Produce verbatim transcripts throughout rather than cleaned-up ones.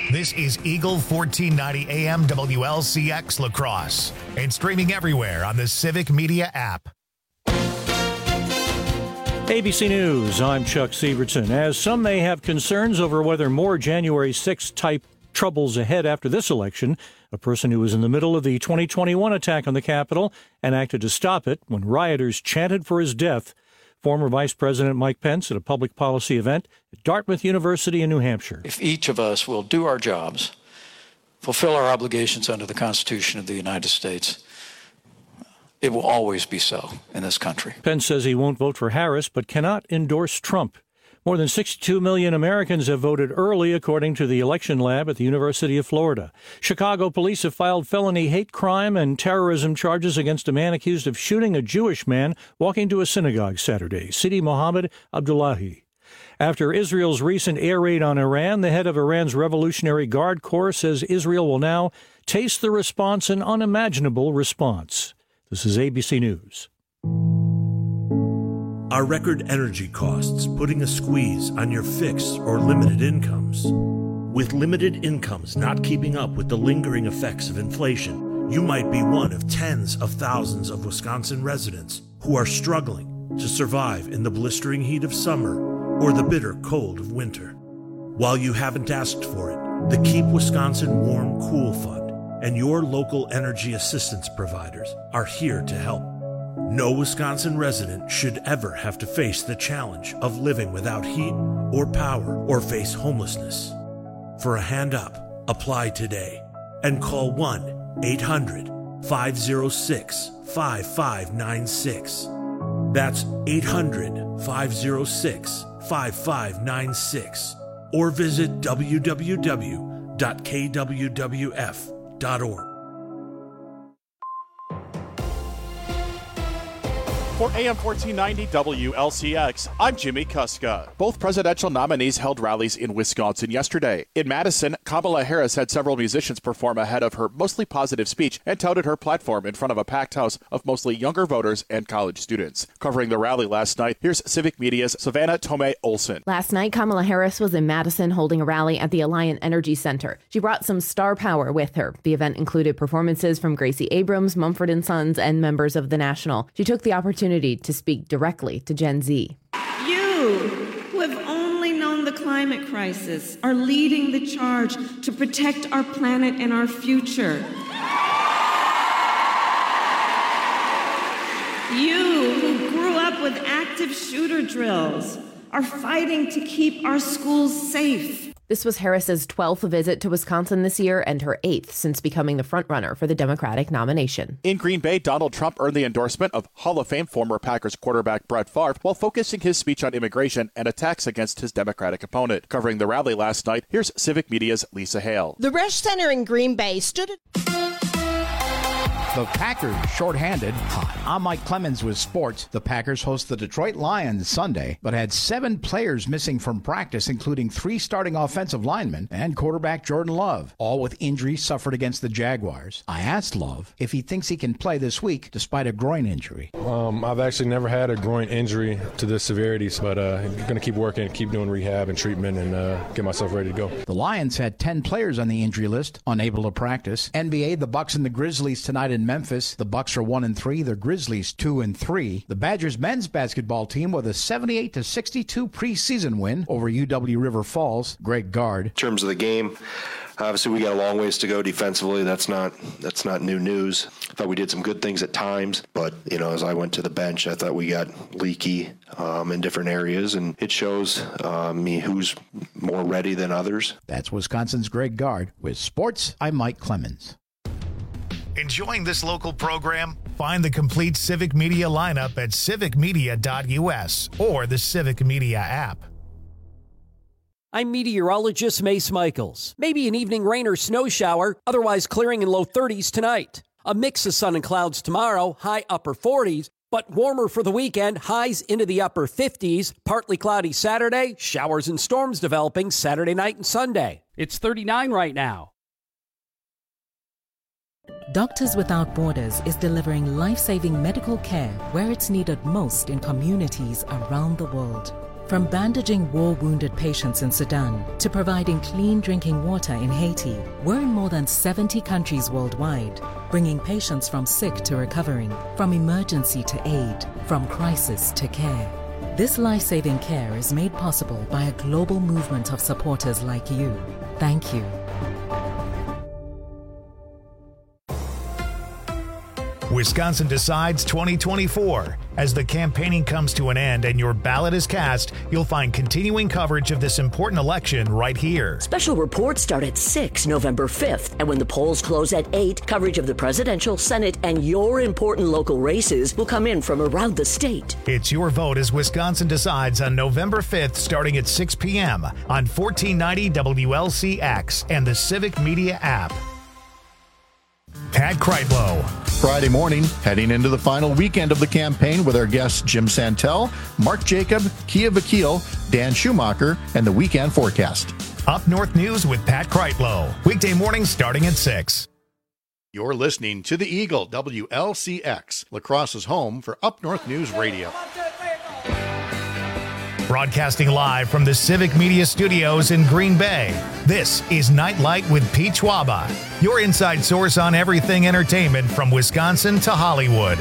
This is Eagle fourteen ninety A M W L C X La Crosse and streaming everywhere on the Civic Media app. A B C News, I'm Chuck Sievertson. As some may have concerns over whether more January sixth type troubles ahead after this election, a person who was in the middle of the twenty twenty-one attack on the Capitol and acted to stop it when rioters chanted for his death, former Vice President Mike Pence at a public policy event at Dartmouth University in New Hampshire. If each of us will do our jobs, fulfill our obligations under the Constitution of the United States, it will always be so in this country. Pence says he won't vote for Harris, but cannot endorse Trump. More than sixty-two million Americans have voted early, according to the election lab at the University of Florida. Chicago police have filed felony hate crime and terrorism charges against a man accused of shooting a Jewish man walking to a synagogue Saturday, Sidi Mohammed Abdullahi. After Israel's recent air raid on Iran, the head of Iran's Revolutionary Guard Corps says Israel will now taste the response, an unimaginable response. This is A B C News. Are record energy costs putting a squeeze on your fixed or limited incomes? With limited incomes not keeping up with the lingering effects of inflation, you might be one of tens of thousands of Wisconsin residents who are struggling to survive in the blistering heat of summer or the bitter cold of winter. While you haven't asked for it, the Keep Wisconsin Warm Cool Fund and your local energy assistance providers are here to help. No Wisconsin resident should ever have to face the challenge of living without heat or power or face homelessness. For a hand up, apply today and call one eight hundred five oh six five five nine six. That's eight hundred five oh six five five nine six or visit w w w dot k w w f dot org. For A M fourteen ninety W L C X, I'm Jimmy Kuska. Both presidential nominees held rallies in Wisconsin yesterday. In Madison, Kamala Harris had several musicians perform ahead of her mostly positive speech and touted her platform in front of a packed house of mostly younger voters and college students. Covering the rally last night, here's Civic Media's Savannah Tomei Olson. Last night, Kamala Harris was in Madison holding a rally at the Alliant Energy Center. She brought some star power with her. The event included performances from Gracie Abrams, Mumford and Sons, and members of The National. She took the opportunity to speak directly to Gen Z. You, who have only known the climate crisis, are leading the charge to protect our planet and our future. You, who grew up with active shooter drills, are fighting to keep our schools safe. This was Harris's twelfth visit to Wisconsin this year and her eighth since becoming the frontrunner for the Democratic nomination. In Green Bay, Donald Trump earned the endorsement of Hall of Fame former Packers quarterback Brett Favre while focusing his speech on immigration and attacks against his Democratic opponent. Covering the rally last night, here's Civic Media's Lisa Hale. The Resch Center in Green Bay stood at... The Packers shorthanded. Hi, I'm Mike Clemens with sports. The Packers host the Detroit Lions Sunday, but had seven players missing from practice, including three starting offensive linemen and quarterback Jordan Love, all with injuries suffered against the Jaguars. I asked Love if he thinks he can play this week despite a groin injury. Um, I've actually never had a groin injury to this severity, but uh, I'm going to keep working, keep doing rehab and treatment, and uh, get myself ready to go. The Lions had ten players on the injury list, unable to practice. N B A, the Bucks and the Grizzlies tonight in Memphis. The Bucks are one and three. The Grizzlies two and three. The Badgers men's basketball team with a seventy-eight to sixty-two preseason win over U W River Falls. Greg Gard. In terms of the game, obviously we got a long ways to go defensively. That's not that's not new news. I thought we did some good things at times, but you know, as I went to the bench, I thought we got leaky um, in different areas, and it shows um, me who's more ready than others. That's Wisconsin's Greg Gard. With sports, I'm Mike Clemens. Enjoying this local program? Find the complete Civic Media lineup at civic media dot u s or the Civic Media app. I'm meteorologist Mace Michaels. Maybe an evening rain or snow shower, otherwise clearing in low thirties tonight. A mix of sun and clouds tomorrow, high upper forties, but warmer for the weekend, highs into the upper fifties. Partly cloudy Saturday, showers and storms developing Saturday night and Sunday. It's thirty-nine right now. Doctors Without Borders is delivering life-saving medical care where it's needed most in communities around the world. From bandaging war-wounded patients in Sudan to providing clean drinking water in Haiti, we're in more than seventy countries worldwide, bringing patients from sick to recovering, from emergency to aid, from crisis to care. This life-saving care is made possible by a global movement of supporters like you. Thank you. Wisconsin Decides twenty twenty-four. As the campaigning comes to an end and your ballot is cast, you'll find continuing coverage of this important election right here. Special reports start at six November fifth, and when the polls close at eight, coverage of the presidential, Senate, and your important local races will come in from around the state. It's your vote as Wisconsin Decides on November fifth, starting at six p.m. on fourteen ninety W L C X and the Civic Media app. Pat Kreitlow. Friday morning, heading into the final weekend of the campaign with our guests Jim Santel, Mark Jacob, Kia Vakil, Dan Schumacher, and the weekend forecast. Up North News with Pat Kreitlow. Weekday mornings starting at six. You're listening to the Eagle, W L C X, La Crosse's home for Up North News Radio. Broadcasting live from the Civic Media Studios in Green Bay, this is Nightlight with Pete Schwaba, your inside source on everything entertainment from Wisconsin to Hollywood.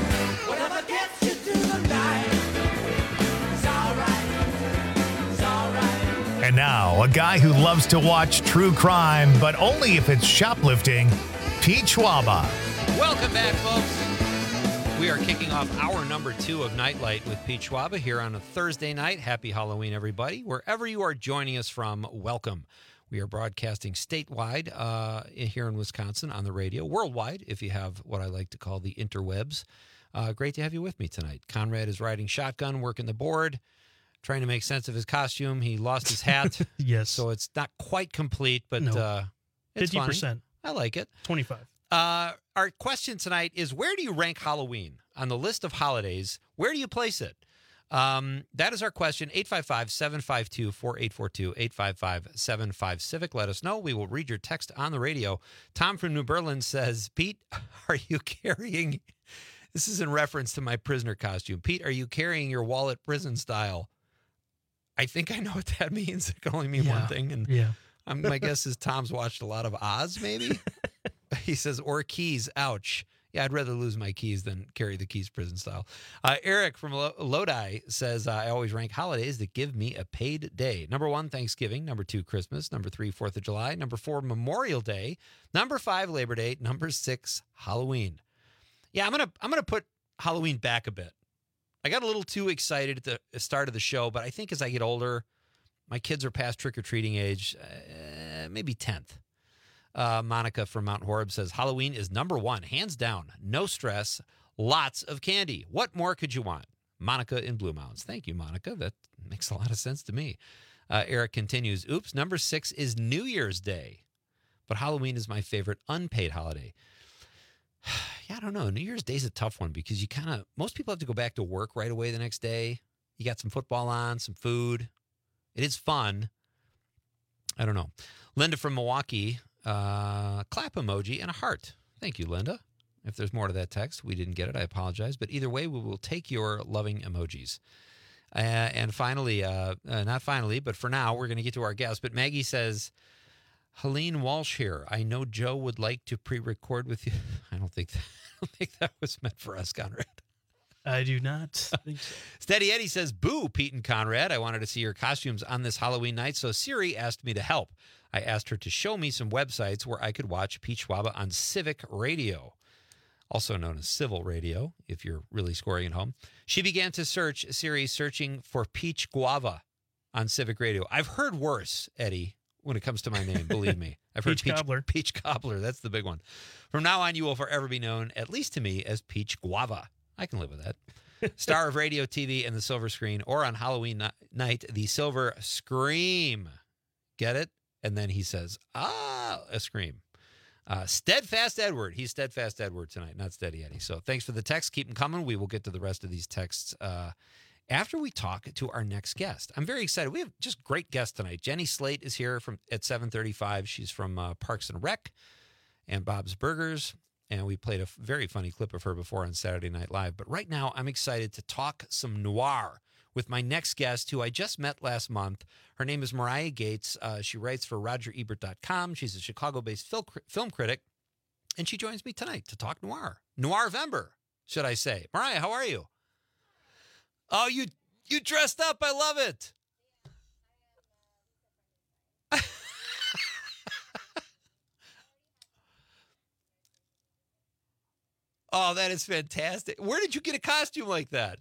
And now, a guy who loves to watch true crime, but only if it's shoplifting, Pete Schwaba. Welcome back, folks. We are kicking off hour number two of Nightlight with Pete Schwaba here on a Thursday night. Happy Halloween, everybody. Wherever you are joining us from, welcome. We are broadcasting statewide uh, here in Wisconsin on the radio, worldwide, if you have what I like to call the interwebs. Uh, great to have you with me tonight. Conrad is riding shotgun, working the board, trying to make sense of his costume. He lost his hat. Yes. So it's not quite complete, but no. uh, it's fifty percent. Funny. I like it. twenty-five. Uh, our question tonight is, where do you rank Halloween on the list of holidays? Where do you place it? Um, that is our question. eight five five, seven five two, four eight four two, eight five five, seven five Civic. Let us know. We will read your text on the radio. Tom from New Berlin says, Pete, are you carrying, this is in reference to my prisoner costume. Pete, are you carrying your wallet prison style? I think I know what that means. It can only mean yeah. one thing. And yeah. um, my guess is Tom's watched a lot of Oz, maybe? He says, or keys, ouch. Yeah, I'd rather lose my keys than carry the keys prison style. Uh, Eric from Lodi says, uh, I always rank holidays that give me a paid day. Number one, Thanksgiving. Number two, Christmas. Number three, fourth of July. Number four, Memorial Day. Number five, Labor Day. Number six, Halloween. Yeah, I'm going to I'm gonna put Halloween back a bit. I got a little too excited at the start of the show, but I think as I get older, my kids are past trick-or-treating age, uh, maybe tenth. Uh, Monica from Mount Horeb says, Halloween is number one, hands down, no stress, lots of candy. What more could you want? Monica in Blue Mountains. Thank you, Monica. That makes a lot of sense to me. Uh, Eric continues, oops, number six is New Year's Day, but Halloween is my favorite unpaid holiday. Yeah, I don't know. New Year's Day is a tough one because you kind of, most people have to go back to work right away the next day. You got some football on, some food. It is fun. I don't know. Linda from Milwaukee, Uh, clap emoji and a heart. Thank you, Linda. If there's more to that text, we didn't get it. I apologize. But either way, we will take your loving emojis. Uh, and finally, uh, uh, not finally, but for now, we're going to get to our guest. But Maggie says, Helene Walsh here. I know Joe would like to pre-record with you. I don't think that, I don't think that was meant for us, Conrad. I do not think so. Steady Eddie says, boo, Pete and Conrad. I wanted to see your costumes on this Halloween night, so Siri asked me to help. I asked her to show me some websites where I could watch Pete Schwaba on Civic Radio, also known as Civil Radio, if you're really scoring at home. She began to search, Siri searching for Peach Guava on Civic Radio. I've heard worse, Eddie, when it comes to my name, believe me. I've heard Peach Peach Cobbler. Peach Cobbler, that's the big one. From now on, you will forever be known, at least to me, as Peach Guava. I can live with that. Star of radio, T V, and the silver screen, or on Halloween night, the silver scream. Get it? And then he says, ah, a scream. Uh, Steadfast Edward. He's Steadfast Edward tonight, not Steady Eddie. So thanks for the text. Keep them coming. We will get to the rest of these texts uh, after we talk to our next guest. I'm very excited. We have just great guests tonight. Jenny Slate is here from at seven thirty-five. She's from uh, Parks and Rec and Bob's Burgers. And we played a very funny clip of her before on Saturday Night Live. But right now, I'm excited to talk some noir with my next guest, who I just met last month. Her name is Mariah Gates. Uh, she writes for Roger Ebert dot com. She's a Chicago-based film, film critic, and she joins me tonight to talk noir. Noir-vember, should I say. Mariah, how are you? Oh, you you dressed up. I love it. Oh, that is fantastic. Where did you get a costume like that?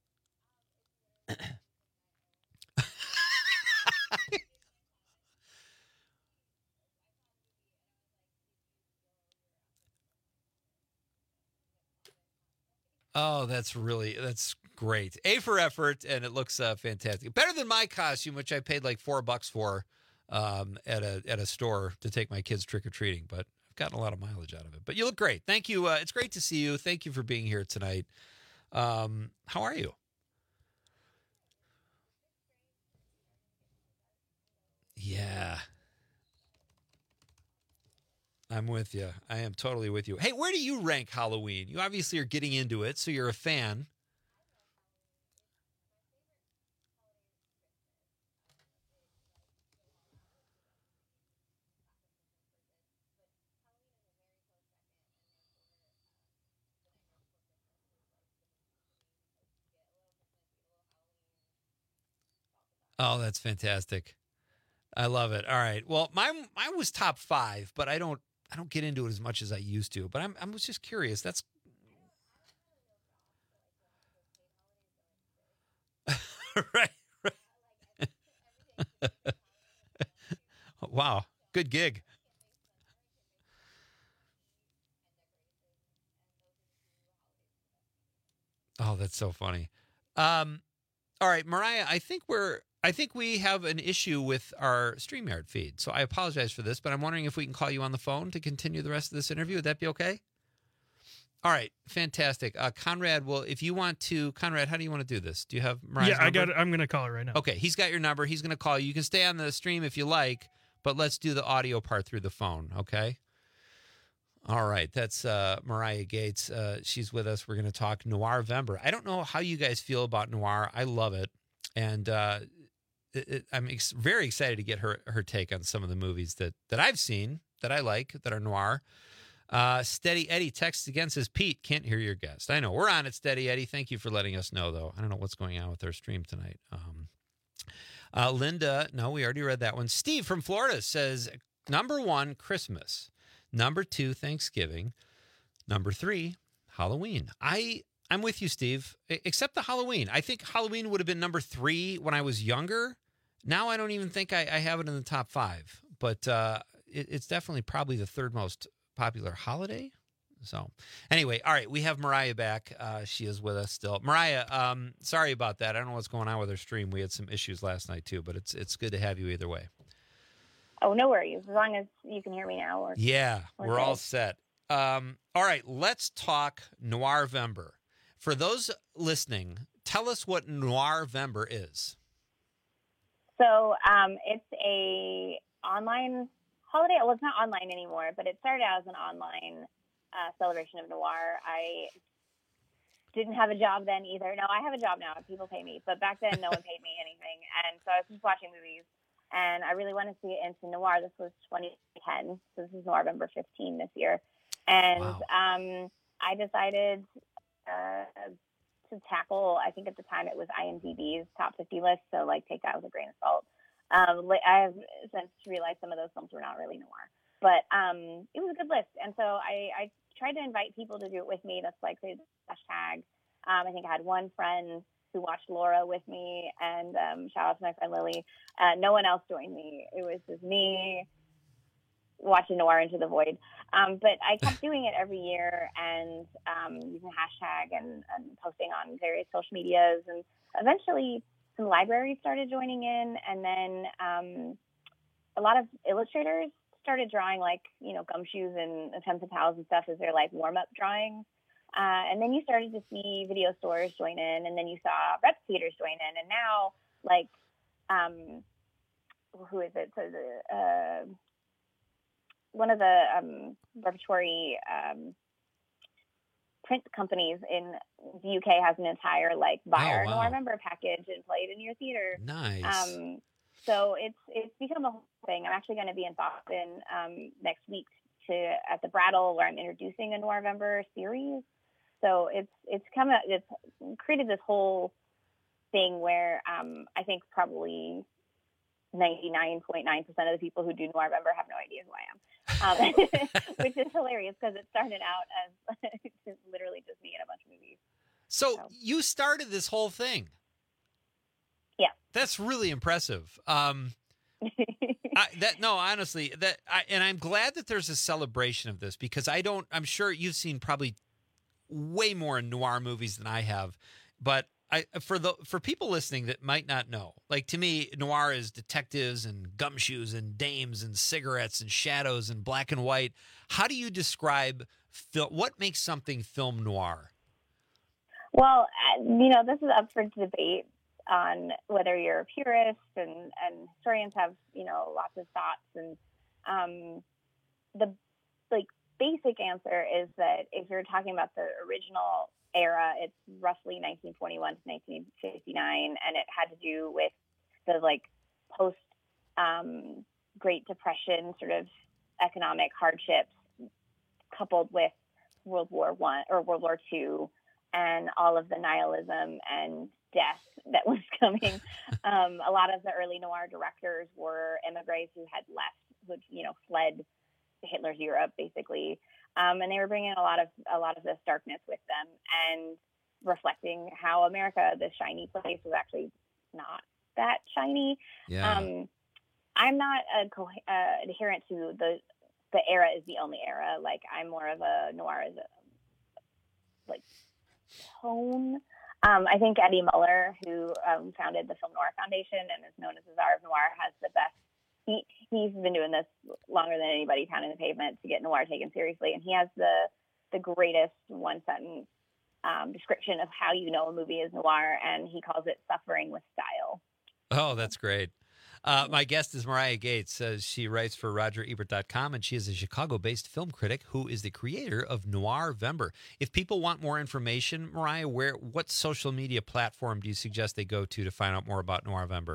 Oh, that's really, that's great. A for effort, and it looks uh, fantastic. Better than my costume, which I paid like four bucks for um, at a at a store to take my kids trick-or-treating, but I've gotten a lot of mileage out of it. But you look great. Thank you. Uh, it's great to see you. Thank you for being here tonight. Um, how are you? Yeah. I'm with you. I am totally with you. Hey, where do you rank Halloween? You obviously are getting into it, so you're a fan. Oh, that's fantastic. I love it. All right. Well, mine mine was top five, but I don't I don't get into it as much as I used to. But I'm I was just curious. That's right. right. Wow. Good gig. Oh, that's so funny. Um, all right, Mariah, I think we're I think we have an issue with our StreamYard feed. So I apologize for this, but I'm wondering if we can call you on the phone to continue the rest of this interview. Would that be okay? All right, fantastic. Uh, Conrad, well, if you want to, Conrad, how do you want to do this? Do you have Mariah's Yeah, I number? got it. I'm going to call her right now. Okay, he's got your number. He's going to call you. You can stay on the stream if you like, but let's do the audio part through the phone, okay? All right, that's uh, Mariah Gates. Uh, she's with us. We're going to talk Noir-vember. I don't know how you guys feel about noir. I love it, and uh, it, it, I'm ex- very excited to get her her take on some of the movies that that I've seen that I like that are noir. Uh, Steady Eddie texts again, says, Pete, can't hear your guest. I know. We're on it, Steady Eddie. Thank you for letting us know, though. I don't know what's going on with our stream tonight. Um, uh, Linda, no, we already read that one. Steve from Florida says, number one, Christmas. Number two, Thanksgiving. Number three, Halloween. I, I'm with you, Steve, except the Halloween. I think Halloween would have been number three when I was younger. Now I don't even think I, I have it in the top five. But uh, it, it's definitely probably the third most popular holiday. So anyway, all right, we have Mariah back. Uh, she is with us still. Mariah, um, sorry about that. I don't know what's going on with our stream. We had some issues last night, too, but it's it's good to have you either way. Oh, no worries. As long as you can hear me now. We're, yeah, we're, we're all good. set. Um, all right, let's talk Noir-vember. For those listening, tell us what Noir-vember is. So um, it's a online holiday. Well, it's not online anymore, but it started out as an online uh, celebration of noir. I didn't have a job then either. No, I have a job now. People pay me. But back then, no one paid me anything. And so I was just watching movies. And I really wanted to get into noir. This was twenty ten, so this is Noir-vember fifteen this year. And wow. um, I decided uh, to tackle, I think at the time it was I M D B's top fifty list, so like take that with a grain of salt. Um, I have since realized some of those films were not really noir. But um, it was a good list. And so I, I tried to invite people to do it with me. That's like the hashtag. Um, I think I had one friend who watched Laura with me, and um, shout out to my friend Lily. Uh, no one else joined me. It was just me watching Noir Into the Void. Um, but I kept doing it every year and um, using hashtag and, and posting on various social medias. And eventually some libraries started joining in, and then um, a lot of illustrators started drawing like, you know, Gumshoes and Attempts and Towels and stuff as their like warm-up drawings. Uh, and then you started to see video stores join in, and then you saw rep theaters join in, and now, like, um, who is it? So the uh, one of the um, repertory um, print companies in the U K has an entire like buy our Oh, wow. Noirvember package and play it in your theater. Nice. Um, so it's it's become a whole thing. I'm actually going to be in Boston um, next week to at the Brattle where I'm introducing a Noirvember series. So it's it's come a, it's created this whole thing where um, I think probably ninety-nine point nine percent of the people who do Noirvember have no idea who I am. Um, which is hilarious because it started out as literally just me in a bunch of movies. So, so you started this whole thing. Yeah. That's really impressive. Um, I, that no, honestly, that I, and I'm glad that there's a celebration of this because I don't. I'm sure you've seen probably way more noir movies than I have, but I for the for people listening that might not know, like to me, noir is detectives and gumshoes and dames and cigarettes and shadows and black and white. How do you describe film? What makes something film noir? Well, you know, this is up for debate on whether you're a purist, and, and historians have, you know, lots of thoughts. And um, the like basic answer is that if you're talking about the original era, it's roughly nineteen twenty-one to nineteen fifty-nine, and it had to do with the like post um, Great Depression sort of economic hardships, coupled with World War One or World War Two, and all of the nihilism and death that was coming. um, a lot of the early noir directors were immigrants who had left, who you know fled Hitler's Europe, basically. Um, and they were bringing a lot of a lot of this darkness with them and reflecting how America, this shiny place, was actually not that shiny. Yeah. Um, I'm not a co- uh, adherent to the the era is the only era. Like I'm more of a noir as a like tone. Um, I think Eddie Muller, who um, founded the Film Noir Foundation and is known as the Czar of Noir, has the best. He, he's been doing this longer than anybody pounding the pavement to get noir taken seriously. And he has the the greatest one sentence um, description of how you know a movie is noir. And he calls it suffering with style. Oh, that's great. Uh, my guest is Mariah Gates. Uh, she writes for Roger Ebert dot com, and she is a Chicago-based film critic who is the creator of Noirvember. If people want more information, Mariah, where what social media platform do you suggest they go to to find out more about Noirvember?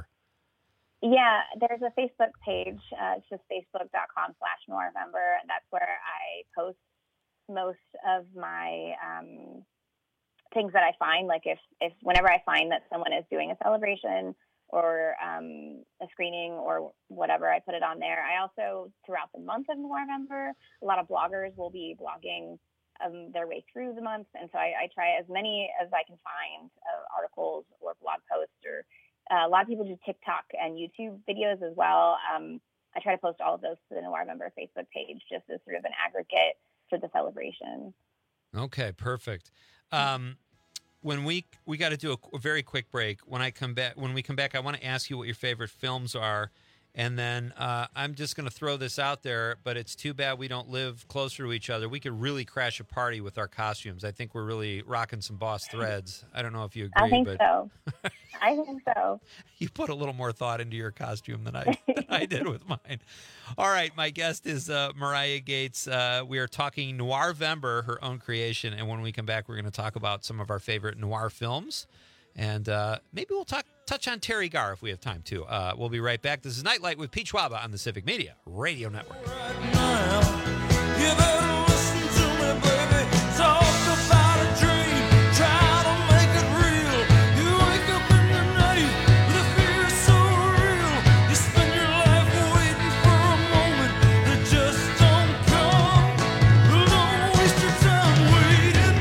Yeah, there's a Facebook page. Uh, it's just facebook.com slash Noirvember. And that's where I post most of my um, things that I find. Like if, if whenever I find that someone is doing a celebration or um, a screening or whatever, I put it on there. I also, throughout the month of Noirvember, a lot of bloggers will be blogging um, their way through the month. And so I, I try as many as I can find uh, articles or blog posts or Uh, a lot of people do TikTok and YouTube videos as well. Um, I try to post all of those to the Noirvember Facebook page just as sort of an aggregate for the celebration. Okay, perfect. Um, when we we got to do a, a very quick break. When I come back, when we come back, I want to ask you what your favorite films are, and then uh, I'm just going to throw this out there. But it's too bad we don't live closer to each other. We could really crash a party with our costumes. I think we're really rocking some Boss Threads. I don't know if you agree. I think but so. I think so. You put a little more thought into your costume than I than I did with mine. All right, my guest is uh, Mariah Gates. Uh, we are talking Noirvember, her own creation, and when we come back, we're going to talk about some of our favorite noir films, and uh, maybe we'll talk touch on Terry Garr if we have time to. Uh, we'll be right back. This is Nightlight with Pete Schwaba on the Civic Media Radio Network. Right now, you better listen to me, baby. Talk about a dream, try to make it real. You wake up in the night, the fear is so real. You spend your life waiting for a moment that just don't come. Don't waste your time waiting,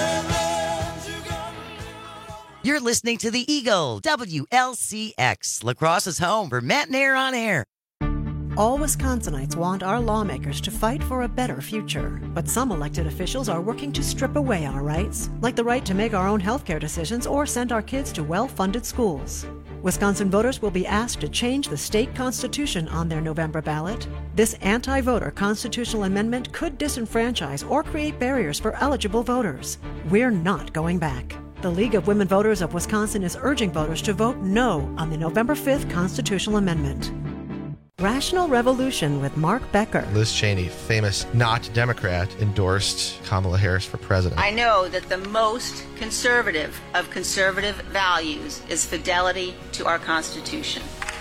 baby. You gotta You're listening to The Eagle, W L C X, La Crosse's home for Matt and Air on Air. All Wisconsinites want our lawmakers to fight for a better future. But some elected officials are working to strip away our rights, like the right to make our own healthcare decisions or send our kids to well-funded schools. Wisconsin voters will be asked to change the state constitution on their November ballot. This anti-voter constitutional amendment could disenfranchise or create barriers for eligible voters. We're not going back. The League of Women Voters of Wisconsin is urging voters to vote no on the November fifth constitutional amendment. Rational Revolution with Mark Becker. Liz Cheney, famous not Democrat, endorsed Kamala Harris for president. I know that the most conservative of conservative values is fidelity to our Constitution.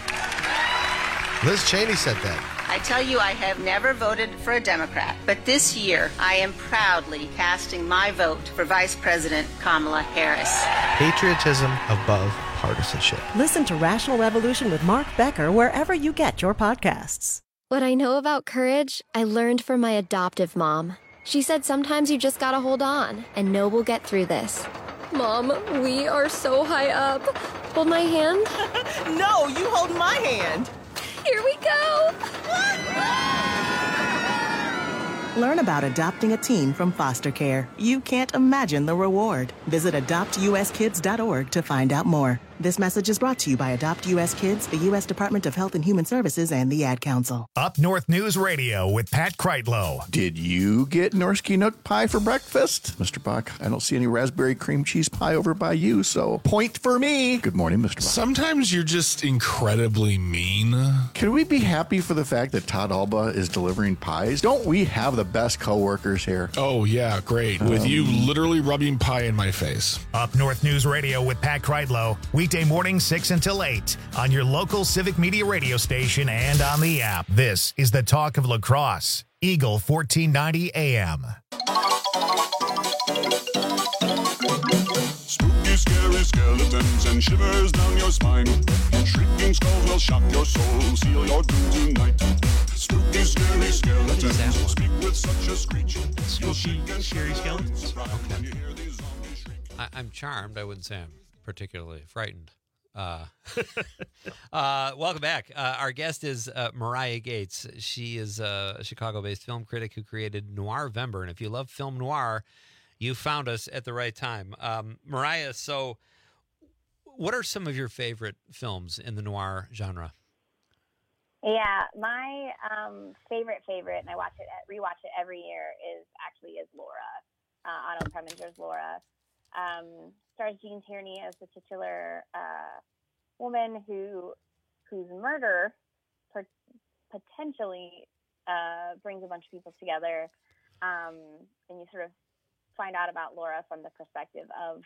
Liz Cheney said that. I tell you, I have never voted for a Democrat, but this year I am proudly casting my vote for Vice President Kamala Harris. Patriotism above partisanship. Listen to Rational Revolution with Mark Becker wherever you get your podcasts. What I know about courage, I learned from my adoptive mom. She said sometimes you just gotta hold on and know we'll get through this. Mom, we are so high up. Hold my hand. No, you hold my hand. Here we go. Learn about adopting a teen from foster care. You can't imagine the reward. Visit adopt u s kids dot org to find out more. This message is brought to you by Adopt U S Kids, the U S Department of Health and Human Services, and the Ad Council. Up North News Radio with Pat Kreitlow. Did you get Norsky Nook pie for breakfast? Mister Buck, I don't see any raspberry cream cheese pie over by you, so point for me. Good morning, Mister Buck. Sometimes you're just incredibly mean. Can we be happy for the fact that Todd Alba is delivering pies? Don't we have the best coworkers here? Oh, yeah, great. With um, you literally rubbing pie in my face. Up North News Radio with Pat Kreitlow. Weekday morning, six until eight, on your local Civic Media radio station and on the app. This is the talk of La Crosse, Eagle fourteen ninety A M. Spooky, scary skeletons and shivers down your spine. Shrieking skulls will shock your soul, seal your doom tonight. Spooky, scary skeletons speak with such a screech. Spooky, scary skeletons? Okay. I, I'm charmed. I wouldn't say I'm particularly frightened. Uh, uh, welcome back. Uh, our guest is uh, Mariah Gates. She is a Chicago-based film critic who created Noirvember. And if you love film noir, you found us at the right time. Um, Mariah, so what are some of your favorite films in the noir genre? Yeah, my um, favorite favorite, and I watch it, rewatch it every year, is actually is Laura, uh, Otto Preminger's Laura. Um, stars Jean Tierney as the titular uh, woman who whose murder per- potentially uh, brings a bunch of people together, um, and you sort of find out about Laura from the perspective of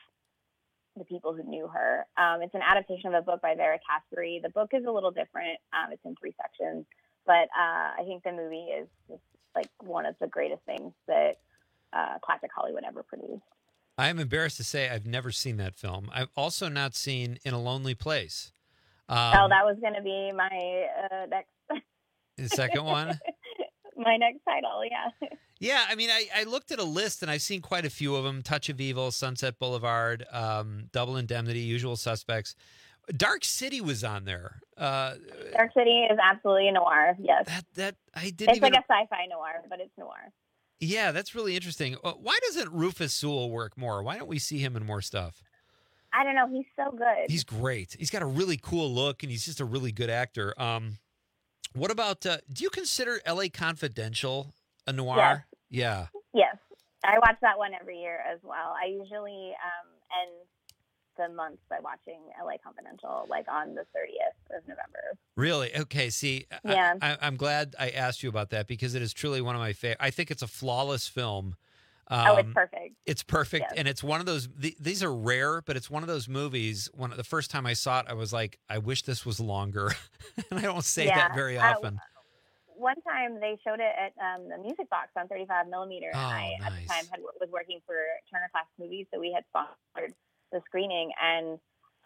the people who knew her. Um, it's an adaptation of a book by Vera Caspary. The book is a little different. Um, it's in three sections, but uh, I think the movie is just like one of the greatest things that uh, classic Hollywood ever produced. I am embarrassed to say I've never seen that film. I've also not seen In a Lonely Place. Um, oh, that was going to be my uh, next. The second one? My next title, yeah. Yeah, I mean, I, I looked at a list and I've seen quite a few of them. Touch of Evil, Sunset Boulevard, um, Double Indemnity, Usual Suspects. Dark City was on there. Uh, Dark City is absolutely noir, yes. That that I didn't It's even... like a sci-fi noir, but it's noir. Yeah, that's really interesting. Why doesn't Rufus Sewell work more? Why don't we see him in more stuff? I don't know. He's so good. He's great. He's got a really cool look, and he's just a really good actor. Um, what about, uh, do you consider L A Confidential a noir? Yes. Yeah. Yes. I watch that one every year as well. I usually um, end the month by watching L A Confidential, like on the thirtieth of November. Really? Okay. See, yeah. I, I, I'm glad I asked you about that because it is truly one of my favorite. I think it's a flawless film. Um, oh, it's perfect. It's perfect. Yes. And it's one of those, th- these are rare, but it's one of those movies. When the first time I saw it, I was like, I wish this was longer. And I don't say yeah. that very often. Uh, one time they showed it at um, the Music Box on thirty-five millimeter. Oh, and I, nice. at the time, had, was working for Turner Classic Movies, so we had sponsored the screening, and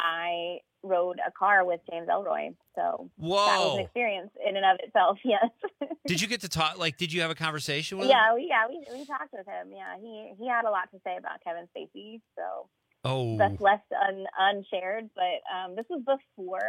I rode a car with James Ellroy. So Whoa. that was an experience in and of itself. Yes. Did you get to talk? Like, did you have a conversation with yeah, him? we, yeah, we we talked with him. Yeah, he he had a lot to say about Kevin Spacey. So oh, that's left un, unshared. But um, this was before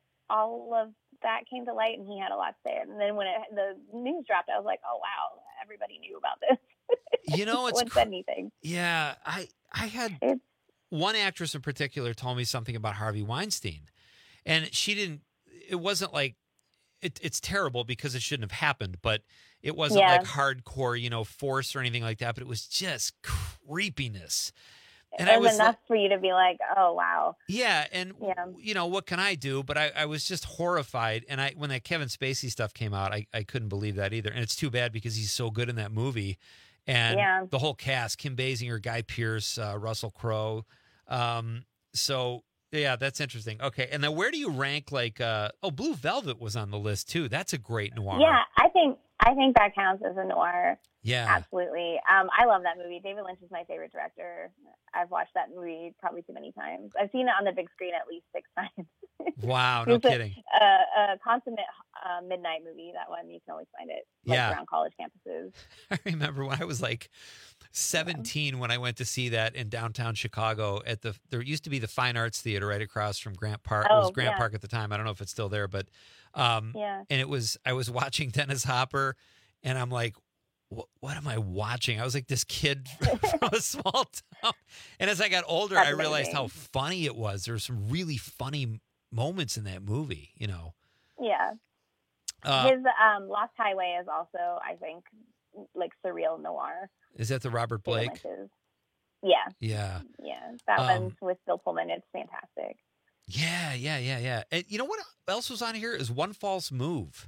all of that came to light, and he had a lot to say. And then when it, the news dropped, I was like, oh wow, everybody knew about this. You know, it's no one said anything. Yeah, I I had. It's, One actress in particular told me something about Harvey Weinstein, and she didn't, it wasn't like, it, it's terrible because it shouldn't have happened, but it wasn't yeah. like hardcore, you know, force or anything like that, but it was just creepiness. And it I was, was enough like- for you to be like, oh, wow. Yeah, and Yeah. you know what can I do? But I, I was just horrified, and I when that Kevin Spacey stuff came out, I, I couldn't believe that either. And it's too bad because he's so good in that movie, and Yeah. the whole cast: Kim Basinger, Guy Pearce, uh, Russell Crowe. Um, so yeah, that's interesting. Okay, and then where do you rank like? Uh, oh, Blue Velvet was on the list too. That's a great noir. Yeah, I think I think that counts as a noir. Yeah. Absolutely. Um, I love that movie. David Lynch is my favorite director. I've watched that movie probably too many times. I've seen it on the big screen at least six times. Wow, no It's a- kidding. A, a consummate uh, midnight movie. That one, you can always find it like, Yeah. around college campuses. I remember when I was like seventeen when I went to see that in downtown Chicago at the there used to be the Fine Arts Theater right across from Grant Park. it was Oh, Grant yeah. Park at the time. I don't know if it's still there, but um Yeah. and it was I was watching Dennis Hopper and I'm like what, what am I watching? I was like this kid from a small town. And as I got older, That's I realized amazing. how funny it was. There were some really funny moments in that movie, you know. Yeah. Uh, His um, Lost Highway is also, I think, like surreal noir. is that the Robert David Blake? Lynch's. Yeah. Yeah. Yeah. That Um, one's with Bill Pullman. It's fantastic. Yeah, yeah, yeah, yeah. And you know what else was on here is One False Move.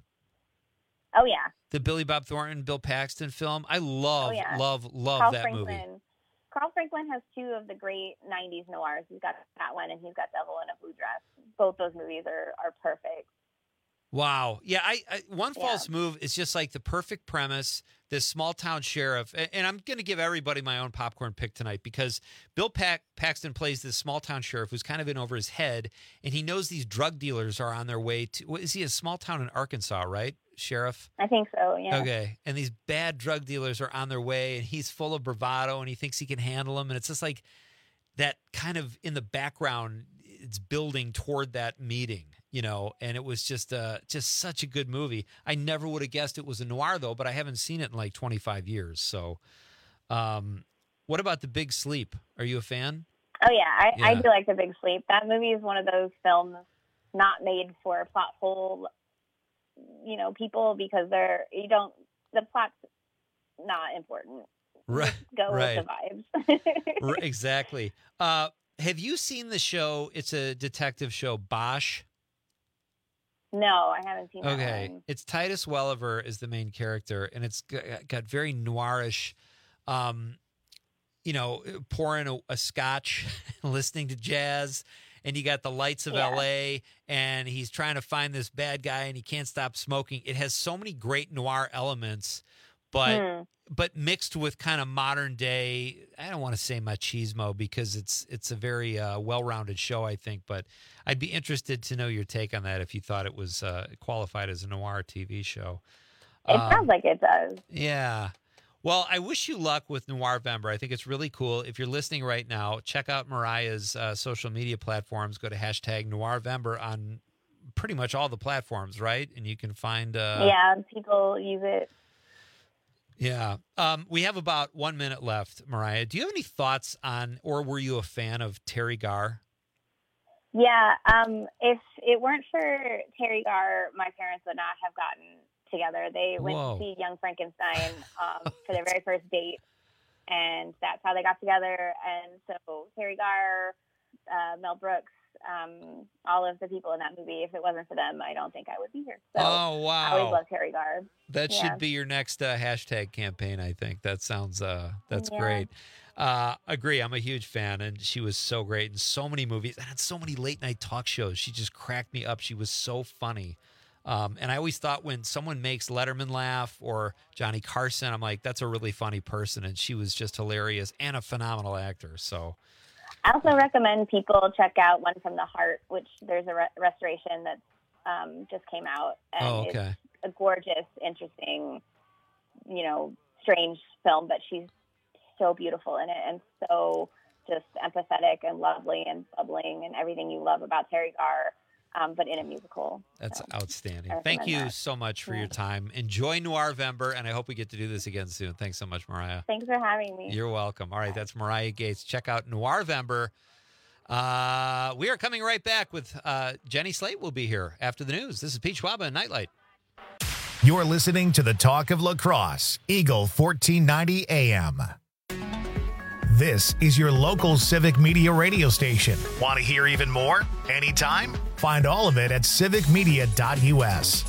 Oh, yeah. The Billy Bob Thornton, Bill Paxton film. I love, Oh, yeah. love, love Carl that Franklin. movie. Carl Franklin has two of the great nineties noirs. He's got that one and he's got Devil in a Blue Dress. Both those movies are, are perfect. Wow. Yeah, I, I One False Move is just like the perfect premise. This small town sheriff, and, and I'm going to give everybody my own popcorn pick tonight because Bill Pac- Paxton plays this small town sheriff who's kind of in over his head, and he knows these drug dealers are on their way to. What, is he a small town in Arkansas, right, sheriff? I think so, yeah. Okay. And these bad drug dealers are on their way, and he's full of bravado, and he thinks he can handle them. And it's just like that kind of in the background, it's building toward that meeting, you know, and it was just uh, just such a good movie. I never would have guessed it was a noir, though, but I haven't seen it in like twenty-five years. So um, what about The Big Sleep? Are you a fan? Oh, yeah. I, I Yeah. do like The Big Sleep. That movie is one of those films not made for plot hole, you know, people because they're, you don't, the plot's not important. Right. Go right. with the vibes. R- exactly. Uh, have you seen the show? It's a detective show, Bosch. No, I haven't seen that Okay, one. it's Titus Welliver is the main character, and it's got, got very noirish. Um, you know, pouring a, a scotch, listening to jazz, and you got the lights of Yeah. L A, and he's trying to find this bad guy, and he can't stop smoking. It has so many great noir elements, but Hmm. but mixed with kind of modern day. I don't want to say machismo because it's it's a very uh, well-rounded show, I think. But I'd be interested to know your take on that if you thought it was uh, qualified as a noir T V show. It Um, sounds like it does. Yeah. Well, I wish you luck with Noirvember. I think it's really cool. If you're listening right now, check out Mariah's uh, social media platforms. Go to hashtag Noirvember on pretty much all the platforms, right? And you can find. Uh, yeah, people use it. Yeah. Um, we have about one minute left, Mariah. Do you have any thoughts on, or were you a fan of Terry Garr? Yeah, um, if it weren't for Terry Garr, my parents would not have gotten together. They went Whoa. to see Young Frankenstein um, for their very first date, and that's how they got together. And so Terry Garr, uh, Mel Brooks, um, all of the people in that movie, if it wasn't for them, I don't think I would be here. So Oh, wow. I always love Terry Garr. That Yeah. should be your next uh, hashtag campaign, I think. That sounds, uh, that's Yeah. great. Uh, agree. I'm a huge fan, and she was so great in so many movies and had so many late night talk shows. She just cracked me up. She was so funny. Um, and I always thought when someone makes Letterman laugh or Johnny Carson, I'm like, that's a really funny person. And she was just hilarious and a phenomenal actor. So, I also recommend people check out One from the Heart, which there's a re- restoration that um, just came out. And Oh, okay. It's a gorgeous, interesting, you know, strange film, but she's so beautiful in it and so just empathetic and lovely and bubbling and everything you love about Terry Garr, um, but in a musical. that's So, outstanding. I Thank recommend you that. so much for Yeah. your time. Enjoy Noirvember, and I hope we get to do this again soon. Thanks so much, Mariah. Thanks for having me. You're welcome. All right, that's Mariah Gates. Check out Noirvember. Uh, we are coming right back with uh, Jenny Slate will be here after the news. This is Pete Schwaba and Nightlight. You're listening to the Talk of Lacrosse, Eagle fourteen ninety A M. This is your local Civic Media radio station. Want to hear even more? Anytime? Find all of it at civic media dot u s.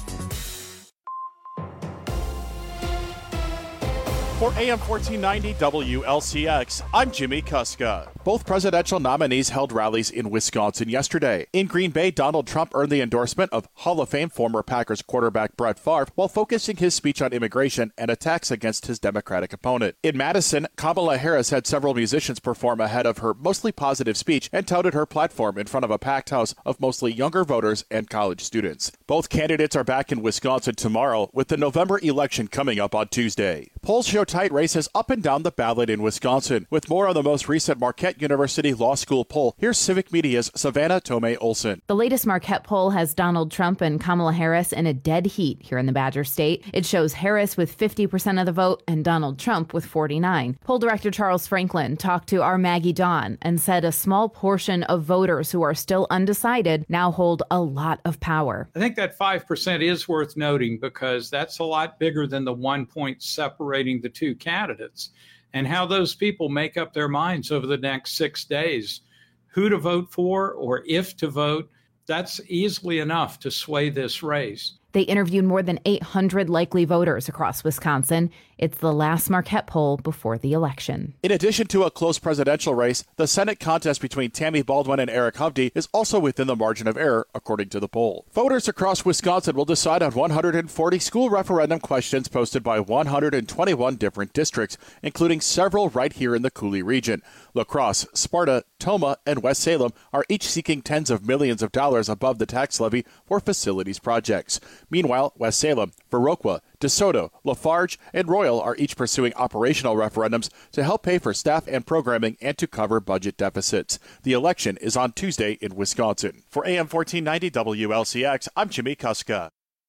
For A M fourteen ninety W L C X, I'm Jimmy Kuska. Both presidential nominees held rallies in Wisconsin yesterday. In Green Bay, Donald Trump earned the endorsement of Hall of Fame former Packers quarterback Brett Favre while focusing his speech on immigration and attacks against his Democratic opponent. In Madison, Kamala Harris had several musicians perform ahead of her mostly positive speech and touted her platform in front of a packed house of mostly younger voters and college students. Both candidates are back in Wisconsin tomorrow, with the November election coming up on Tuesday. Polls show tight races up and down the ballot in Wisconsin. With more on the most recent Marquette University Law School poll, here's Civic Media's Savannah Tomei Olson. The latest Marquette poll has Donald Trump and Kamala Harris in a dead heat here in the Badger State. It shows Harris with fifty percent of the vote and Donald Trump with forty-nine. Poll director Charles Franklin talked to our Maggie Dawn and said a small portion of voters who are still undecided now hold a lot of power. I think that five percent is worth noting because that's a lot bigger than the one point separating the two candidates, and how those people make up their minds over the next six days, who to vote for or if to vote, that's easily enough to sway this race. They interviewed more than eight hundred likely voters across Wisconsin. It's the last Marquette poll before the election. In addition to a close presidential race, the Senate contest between Tammy Baldwin and Eric Hovde is also within the margin of error, according to the poll. Voters across Wisconsin will decide on one hundred forty school referendum questions posted by one hundred twenty-one different districts, including several right here in the Coulee region. La Crosse, Sparta, Tomah, and West Salem are each seeking tens of millions of dollars above the tax levy for facilities projects. Meanwhile, West Salem, Viroqua, DeSoto, Lafarge, and Royal are each pursuing operational referendums to help pay for staff and programming and to cover budget deficits. The election is on Tuesday in Wisconsin. For A M fourteen ninety W L C X, I'm Jimmy Kuska.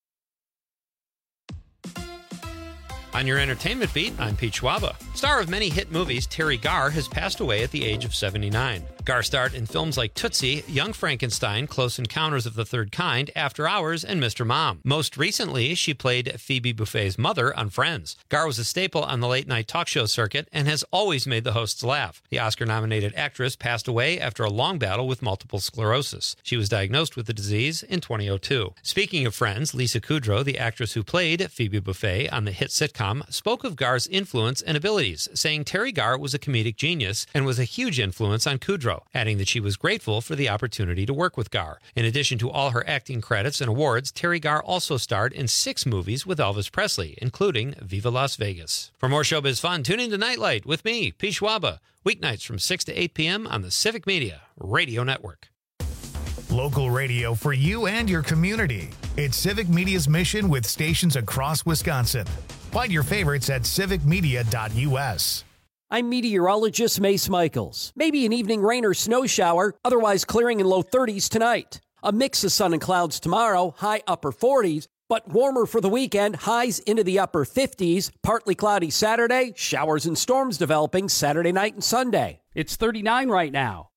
On your entertainment beat, I'm Pete Schwaba. Star of many hit movies, Terry Garr has passed away at the age of seventy-nine. Garr starred in films like Tootsie, Young Frankenstein, Close Encounters of the Third Kind, After Hours, and Mister Mom. Most recently, she played Phoebe Buffay's mother on Friends. Garr was a staple on the late-night talk show circuit and has always made the hosts laugh. The Oscar-nominated actress passed away after a long battle with multiple sclerosis. She was diagnosed with the disease in twenty oh two. Speaking of Friends, Lisa Kudrow, the actress who played Phoebe Buffay on the hit sitcom, spoke of Garr's influence and abilities, saying Terry Garr was a comedic genius and was a huge influence on Kudrow, adding that she was grateful for the opportunity to work with Garr. In addition to all her acting credits and awards, Terry Garr also starred in six movies with Elvis Presley, including Viva Las Vegas. For more showbiz fun, tune in to Nightlight with me, Pete Schwaba, weeknights from six to eight p.m. on the Civic Media Radio Network. Local radio for you and your community. It's Civic Media's mission with stations across Wisconsin. Find your favorites at civic media dot u s. I'm meteorologist Mace Michaels. Maybe an evening rain or snow shower, otherwise clearing in low thirties tonight. A mix of sun and clouds tomorrow, high upper forties, but warmer for the weekend, highs into the upper fifties. Partly cloudy Saturday, showers and storms developing Saturday night and Sunday. It's thirty-nine right now.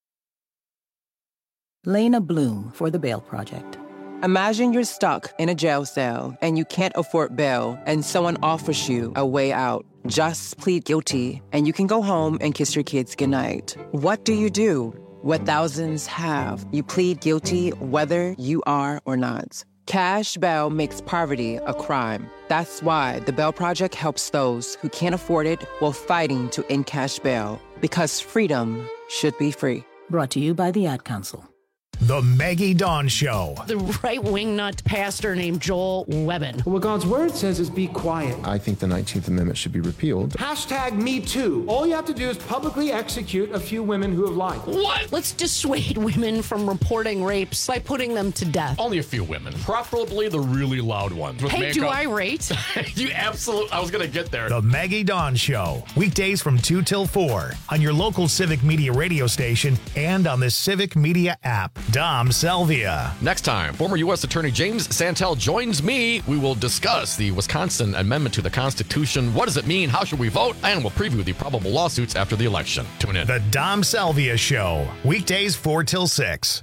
Lena Bloom for the Bail Project. Imagine you're stuck in a jail cell and you can't afford bail and someone offers you a way out. Just plead guilty and you can go home and kiss your kids goodnight. What do you do? What thousands have. You plead guilty whether you are or not. Cash bail makes poverty a crime. That's why the Bail Project helps those who can't afford it while fighting to end cash bail. Because freedom should be free. Brought to you by the Ad Council. The Maggie Dawn Show. The right-wing nut pastor named Joel Webbin. What God's word says is be quiet. I think the nineteenth Amendment should be repealed. Hashtag Me Too. All you have to do is publicly execute a few women who have lied. What? Let's dissuade women from reporting rapes by putting them to death. Only a few women, preferably the really loud ones. Hey, makeup. do I rate? You absolutely, I was going to get there. The Maggie Dawn Show. Weekdays from two till four on your local Civic Media radio station and on the Civic Media app. Dom Salvia. Next time, former U S Attorney James Santel joins me. We will discuss the Wisconsin Amendment to the Constitution. What does it mean? How should we vote? And we'll preview the probable lawsuits after the election. Tune in. The Dom Salvia Show. Weekdays four till six.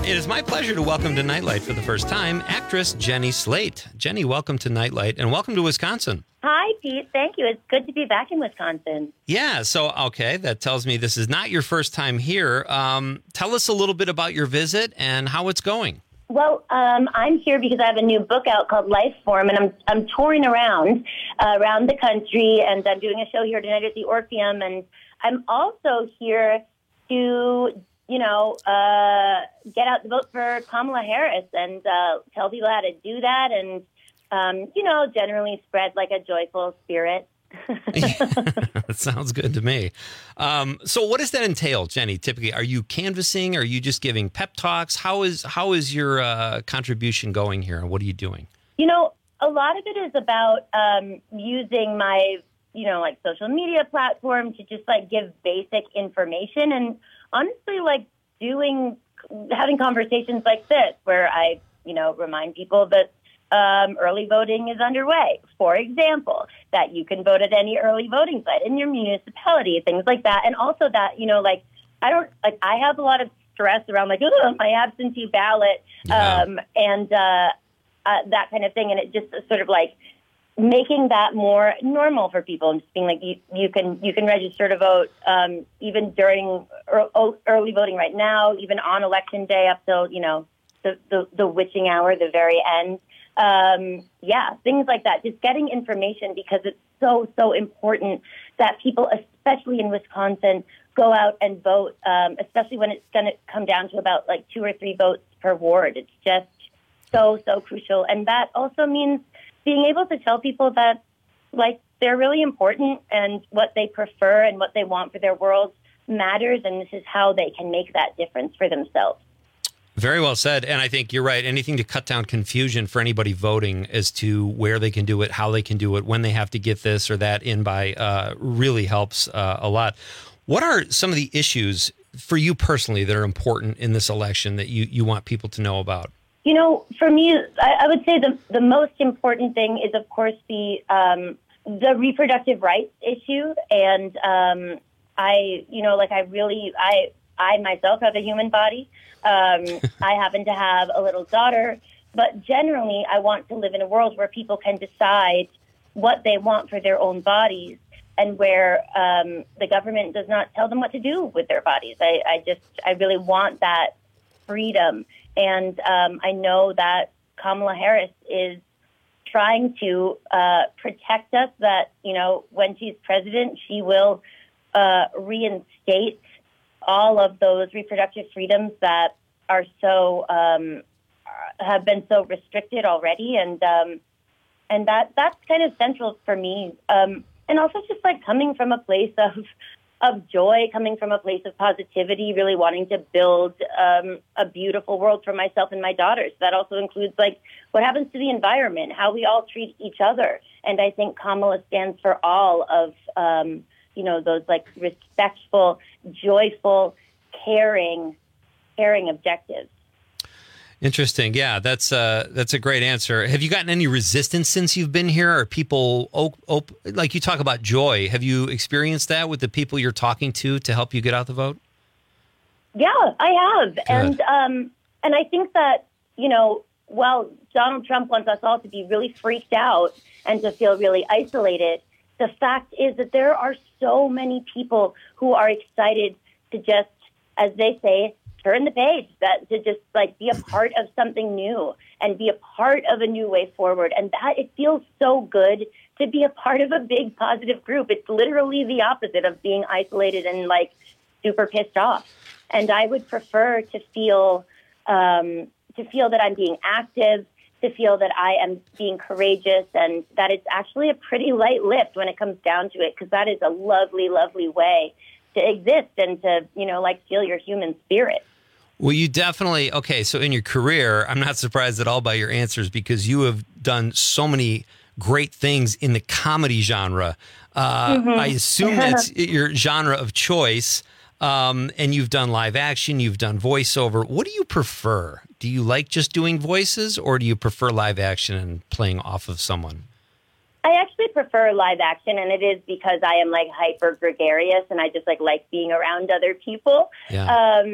It is my pleasure to welcome to Nightlight for the first time actress Jenny Slate. Jenny, welcome to Nightlight and welcome to Wisconsin. Hi, Pete. Thank you. It's good to be back in Wisconsin. Yeah, so, okay, that tells me this is not your first time here. Um, tell us a little bit about your visit and how it's going. Well, um, I'm here because I have a new book out called Life Form, and I'm I'm touring around uh, around the country, and I'm doing a show here tonight at the Orpheum, and I'm also here to, you know, uh, get out the vote for Kamala Harris and uh, tell people how to do that, and um, you know, generally spread like a joyful spirit. That sounds good to me. Um, so what does that entail, Jenny? Typically, are you canvassing? Are you just giving pep talks? How is how is your uh, contribution going here? And what are you doing? You know, a lot of it is about um, using my, you know, like social media platform to just like give basic information and honestly, like doing, having conversations like this where I, you know, remind people that Um, early voting is underway. For example, that you can vote at any early voting site in your municipality, things like that. And also that, you know, like, I don't, like, I have a lot of stress around, like, oh, my absentee ballot, Yeah. um, and uh, uh, that kind of thing. And it just sort of like making that more normal for people and just being like, you, you can you can register to vote um, even during early voting right now, even on election day up till, you know, the, the, the witching hour, the very end. Um, yeah, things like that. Just getting information because it's so, so important that people, especially in Wisconsin, go out and vote, um, especially when it's going to come down to about like two or three votes per ward. It's just so, so crucial. And that also means being able to tell people that, like, they're really important and what they prefer and what they want for their world matters. And this is how they can make that difference for themselves. Very well said. And I think you're right. Anything to cut down confusion for anybody voting as to where they can do it, how they can do it, when they have to get this or that in by uh, really helps uh, a lot. What are some of the issues for you personally that are important in this election that you, you want people to know about? You know, for me, I, I would say the, the most important thing is, of course, the um, the reproductive rights issue. And um, I, you know, like I really, I, I myself have a human body. Um, I happen to have a little daughter, but generally I want to live in a world where people can decide what they want for their own bodies and where um, the government does not tell them what to do with their bodies. I, I just, I really want that freedom. And um, I know that Kamala Harris is trying to uh, protect us, that, you know, when she's president, she will uh, reinstate all of those reproductive freedoms that are so um, have been so restricted already, and um, and that that's kind of central for me. Um, and also just like coming from a place of of joy, coming from a place of positivity, really wanting to build um, a beautiful world for myself and my daughters. That also includes like what happens to the environment, how we all treat each other, and I think Kamala stands for all of. Um, you know, those like respectful, joyful, caring, caring objectives. Interesting. Yeah, that's uh, that's a great answer. Have you gotten any resistance since you've been here? Are people, op- op- like you talk about joy, have you experienced that with the people you're talking to to help you get out the vote? Yeah, I have. Good. And um, and I think that, you know, while Donald Trump wants us all to be really freaked out and to feel really isolated, the fact is that there are so many people who are excited to just, as they say, turn the page, that to just like be a part of something new and be a part of a new way forward. And that it feels so good to be a part of a big positive group. It's literally the opposite of being isolated and like super pissed off. And I would prefer to feel um, to feel that I'm being active, to feel that I am being courageous, and that it's actually a pretty light lift when it comes down to it, because that is a lovely, lovely way to exist and to, you know, like feel your human spirit. Well, you definitely, okay, so in your career, I'm not surprised at all by your answers because you have done so many great things in the comedy genre. Uh, mm-hmm. I assume that's your genre of choice. Um, and you've done live action, you've done voiceover. What do you prefer? Do you like just doing voices, or do you prefer live action and playing off of someone? I actually prefer live action, and it is because I am like hyper gregarious and I just like like being around other people. Yeah. Um,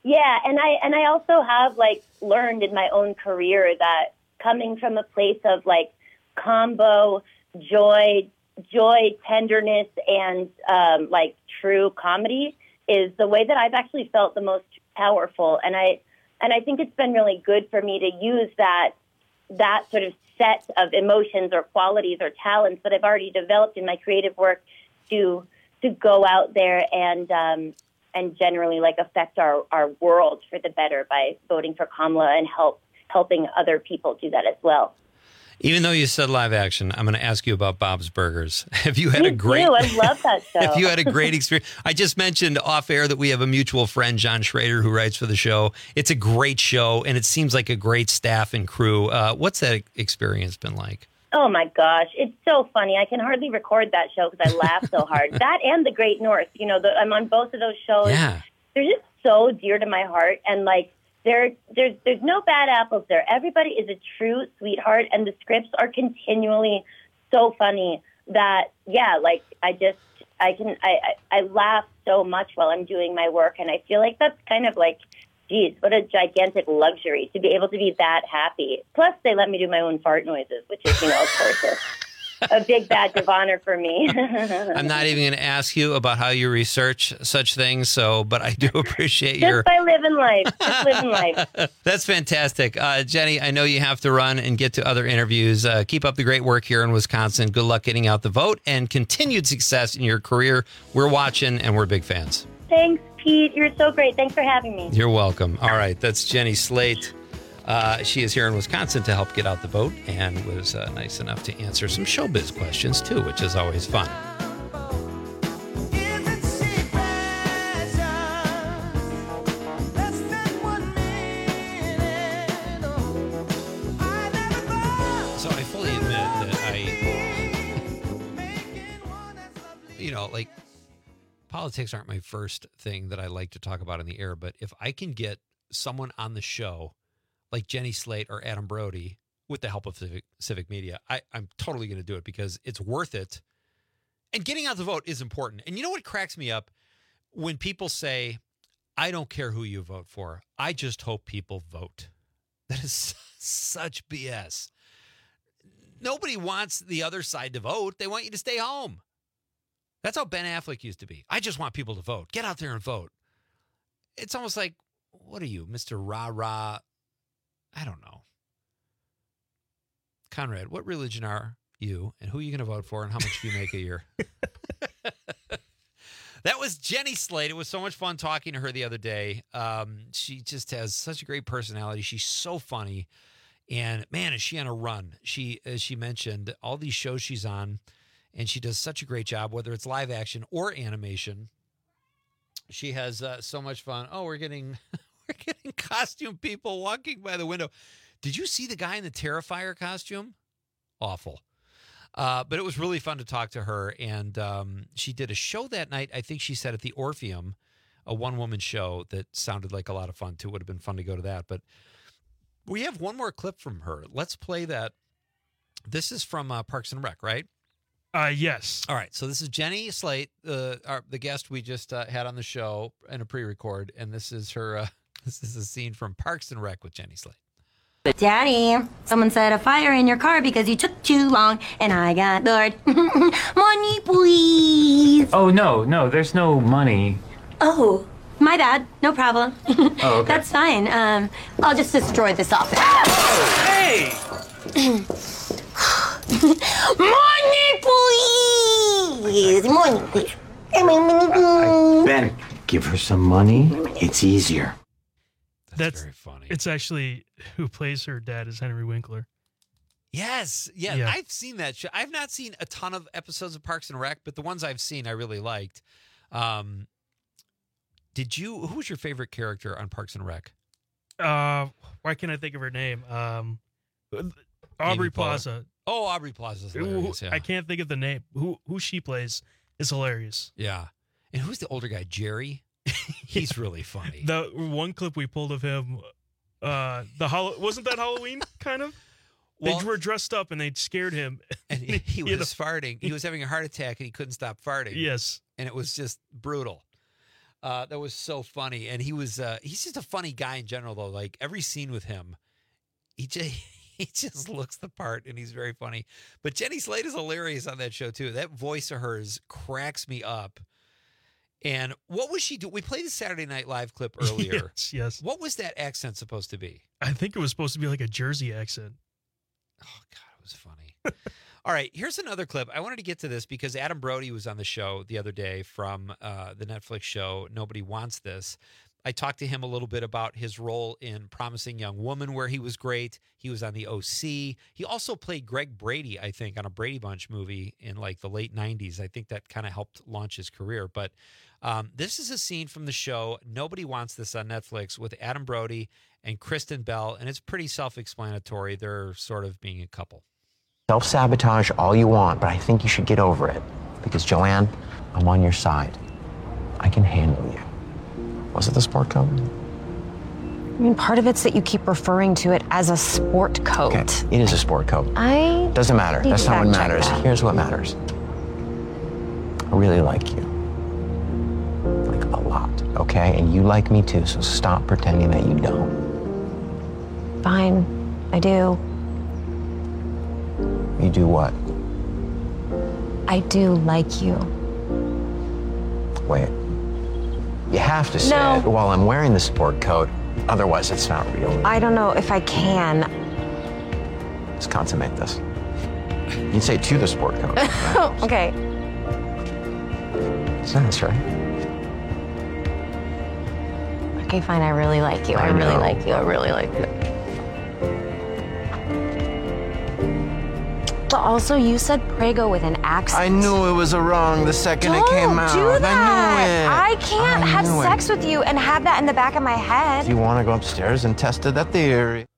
Yeah, and I and I also have like learned in my own career that coming from a place of like combo joy, joy, tenderness, and um, like true comedy is the way that I've actually felt the most powerful. And I and I think it's been really good for me to use that that sort of set of emotions or qualities or talents that I've already developed in my creative work to to go out there and. Um, and generally like affect our, our world for the better by voting for Kamala and help helping other people do that as well. Even though you said live action, I'm going to ask you about Bob's Burgers. Have you had Me a great? Too. I love that show. Have you had a great experience? I just mentioned off air that we have a mutual friend, John Schrader, who writes for the show. It's a great show, and it seems like a great staff and crew. Uh, what's that experience been like? Oh my gosh, it's so funny. I can hardly record that show because I laugh so hard. That and The Great North, you know, the, I'm on both of those shows. Yeah. They're just so dear to my heart, and like there, there's there's no bad apples there. Everybody is a true sweetheart, and the scripts are continually so funny that yeah, like I just I can I I, I laugh so much while I'm doing my work, and I feel like that's kind of like. Geez, what a gigantic luxury to be able to be that happy. Plus, they let me do my own fart noises, which is, you know, of course, a, a big badge of honor for me. I'm not even going to ask you about how you research such things, so but I do appreciate Just your... by living life. Just living life. That's fantastic. Uh, Jenny, I know you have to run and get to other interviews. Uh, keep up the great work here in Wisconsin. Good luck getting out the vote and continued success in your career. We're watching, and we're big fans. Thanks, Pete. You're so great. Thanks for having me. You're welcome. All right. That's Jenny Slate. Uh, she is here in Wisconsin to help get out the vote and was uh, nice enough to answer some showbiz questions, too, which is always fun. So I fully admit that I, you know, like, politics aren't my first thing that I like to talk about in the air, but if I can get someone on the show like Jenny Slate or Adam Brody with the help of Civic, Civic Media, I, I'm totally going to do it because it's worth it. And getting out the vote is important. And you know what cracks me up? When people say, I don't care who you vote for. I just hope people vote. That is such B S. Nobody wants the other side to vote. They want you to stay home. That's how Ben Affleck used to be. I just want people to vote. Get out there and vote. It's almost like, what are you, Mister Rah-Rah? I don't know. Conrad, what religion are you, and who are you going to vote for, and how much do you make a year? That was Jenny Slate. It was so much fun talking to her the other day. Um, she just has such a great personality. She's so funny. And, man, is she on a run. She, as she mentioned, all these shows she's on, and she does such a great job, whether it's live action or animation. She has uh, so much fun. Oh, we're getting we're getting costume people walking by the window. Did you see the guy in the Terrifier costume? Awful. Uh, but it was really fun to talk to her. And um, she did a show that night, I think she said at the Orpheum, a one-woman show that sounded like a lot of fun, too. It would have been fun to go to that. But we have one more clip from her. Let's play that. This is from uh, Parks and Rec, right? Uh, yes. All right. So this is Jenny Slate, uh, our, the guest we just uh, had on the show in a pre-record. And this is her, uh, this is a scene from Parks and Rec with Jenny Slate. Daddy, someone set a fire in your car because you took too long and I got bored. Money, please. Oh, no, no, there's no money. Oh, my bad. No problem. Oh, okay. That's fine. Um, I'll just destroy this office. Hey! Money, please. Money, please. I, Ben, give her some money. It's easier. That's, That's very funny. It's actually who plays her dad is Henry Winkler. Yes. Yeah, Yeah. I've seen that show. I've not seen a ton of episodes of Parks and Rec, but the ones I've seen I really liked. Um, did you, who was your favorite character on Parks and Rec? Uh, why can't I think of her name? Um, Aubrey Plaza. Oh, Aubrey Plaza's hilarious, Who- yeah. I can't think of the name. Who who she plays is hilarious. Yeah. And who's the older guy? Jerry? He's really funny. The one clip we pulled of him, uh, the Hall- wasn't that Halloween kind of? Well- they were dressed up and they scared him. And he, he was You know? farting. He was having a heart attack and he couldn't stop farting. Yes. And it was just brutal. Uh, that was so funny. And he was, uh, he's just a funny guy in general, though. Like every scene with him, he just, he just looks the part and he's very funny. But Jenny Slate is hilarious on that show, too. That voice of hers cracks me up. And what was she doing? We played the Saturday Night Live clip earlier. Yes, yes. What was that accent supposed to be? I think it was supposed to be like a Jersey accent. Oh, God, it was funny. All right, here's another clip. I wanted to get to this because Adam Brody was on the show the other day from uh, the Netflix show Nobody Wants This. I talked to him a little bit about his role in Promising Young Woman, where he was great. He was on the O C. He also played Greg Brady, I think, on a Brady Bunch movie in like the late nineties. I think that kind of helped launch his career. But um, this is a scene from the show Nobody Wants This on Netflix with Adam Brody and Kristen Bell, and it's pretty self-explanatory. They're sort of being a couple. Self-sabotage all you want, but I think you should get over it. Because, Joanne, I'm on your side. I can handle you. Was it the sport coat? I mean, part of it's that you keep referring to it as a sport coat. Okay, it is a sport coat. I Doesn't matter. need That's to not what fact check matters. that. Here's what matters. I really like you. Like, a lot, okay? And you like me too, so stop pretending that you don't. Fine, I do. You do what? I do like you. Wait. You have to say No. it while I'm wearing the sport coat. Otherwise, it's not real. I don't know if I can. Let's consummate this. You can say it to the sport coat. Right? Okay. It's nice, right? Okay, fine. I really like you. I, I really know. like you. I really like you. But also, you said Prego with an accent. I knew it was a wrong the second Don't it came out. do that. I knew it. I can't I have knew it. sex with you and have that in the back of my head. Do you want to go upstairs and test that theory?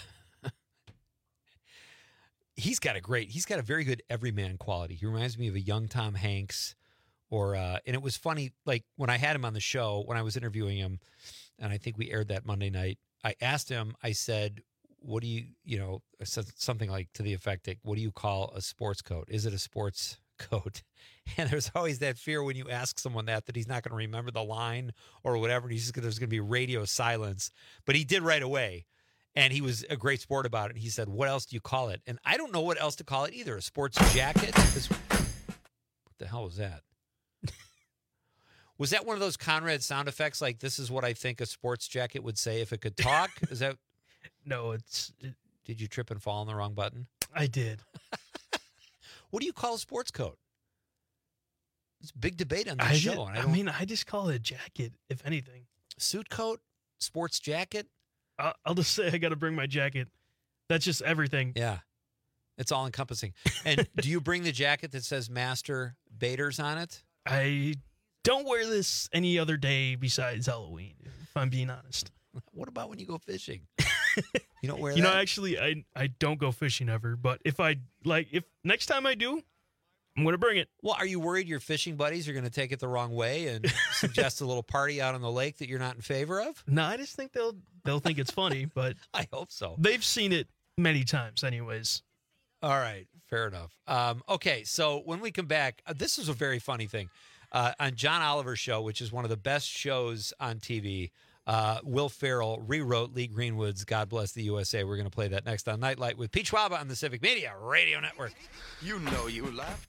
He's got a great, he's got a very good everyman quality. He reminds me of a young Tom Hanks or, uh, and it was funny, like when I had him on the show, when I was interviewing him, and I think we aired that Monday night, I asked him, I said, what do you, you know, I said something like to the effect that, what do you call a sports coat? Is it a sports coat? And there's always that fear when you ask someone that, that he's not going to remember the line or whatever. And he's just gonna, there's going to be radio silence. But he did right away. And he was a great sport about it. He said, what else do you call it? And I don't know what else to call it either. A sports jacket? What the hell was that? Was that one of those Conrad sound effects? Like, this is what I think a sports jacket would say if it could talk? Is that... No, it's. It, Did you trip and fall on the wrong button? I did. What do you call a sports coat? It's a big debate on this I, show. did, and I, I don't, mean, I just call it a jacket, if anything. suit coat, sports jacket. I'll, I'll just say I got to bring my jacket. That's just everything. Yeah, it's all encompassing. And do you bring the jacket that says Master Baiters on it? I don't wear this any other day besides Halloween, if I'm being honest. What about when you go fishing? You don't wear You that? know, actually, I I don't go fishing ever, but if I, like, if next time I do, I'm going to bring it. Well, are you worried your fishing buddies are going to take it the wrong way and suggest a little party out on the lake that you're not in favor of? No, I just think they'll they'll think it's funny, but I hope so. They've seen it many times anyways. All right, fair enough. Um, okay, so when we come back, uh, this is a very funny thing. Uh, on John Oliver's show, which is one of the best shows on T V, uh, Will Ferrell rewrote Lee Greenwood's God Bless the U S A. We're going to play that next on Nightlight with Pete Schwab on the Civic Media Radio Network. You know you laughed.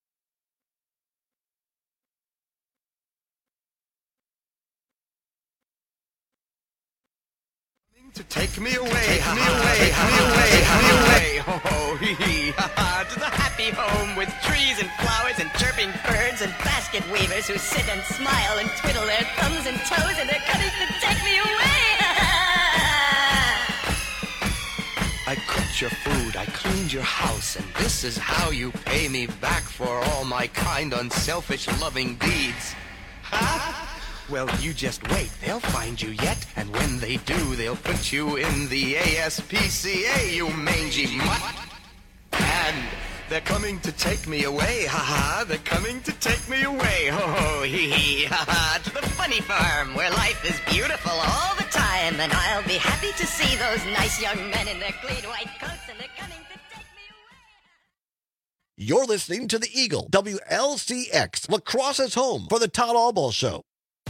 To take me away, take me away, take me away, take me away, ho ho hee hee, ha ha, to the happy home with trees and flowers and chirping birds and basket weavers who sit and smile and twiddle their thumbs and toes and their cutters to take me away. I cooked your food, I cleaned your house, and this is how you pay me back for all my kind, unselfish, loving deeds. Ha? Well, you just wait. They'll find you yet, and when they do, they'll put you in the A S P C A, you mangy mutt. And they're coming to take me away, ha-ha. They're coming to take me away, ho-ho, hee-hee, ha-ha. To the funny farm, where life is beautiful all the time, and I'll be happy to see those nice young men in their clean white coats, and they're coming to take me away. You're listening to the Eagle, W L C X, Lacrosse's home for the Todd Albaugh Show.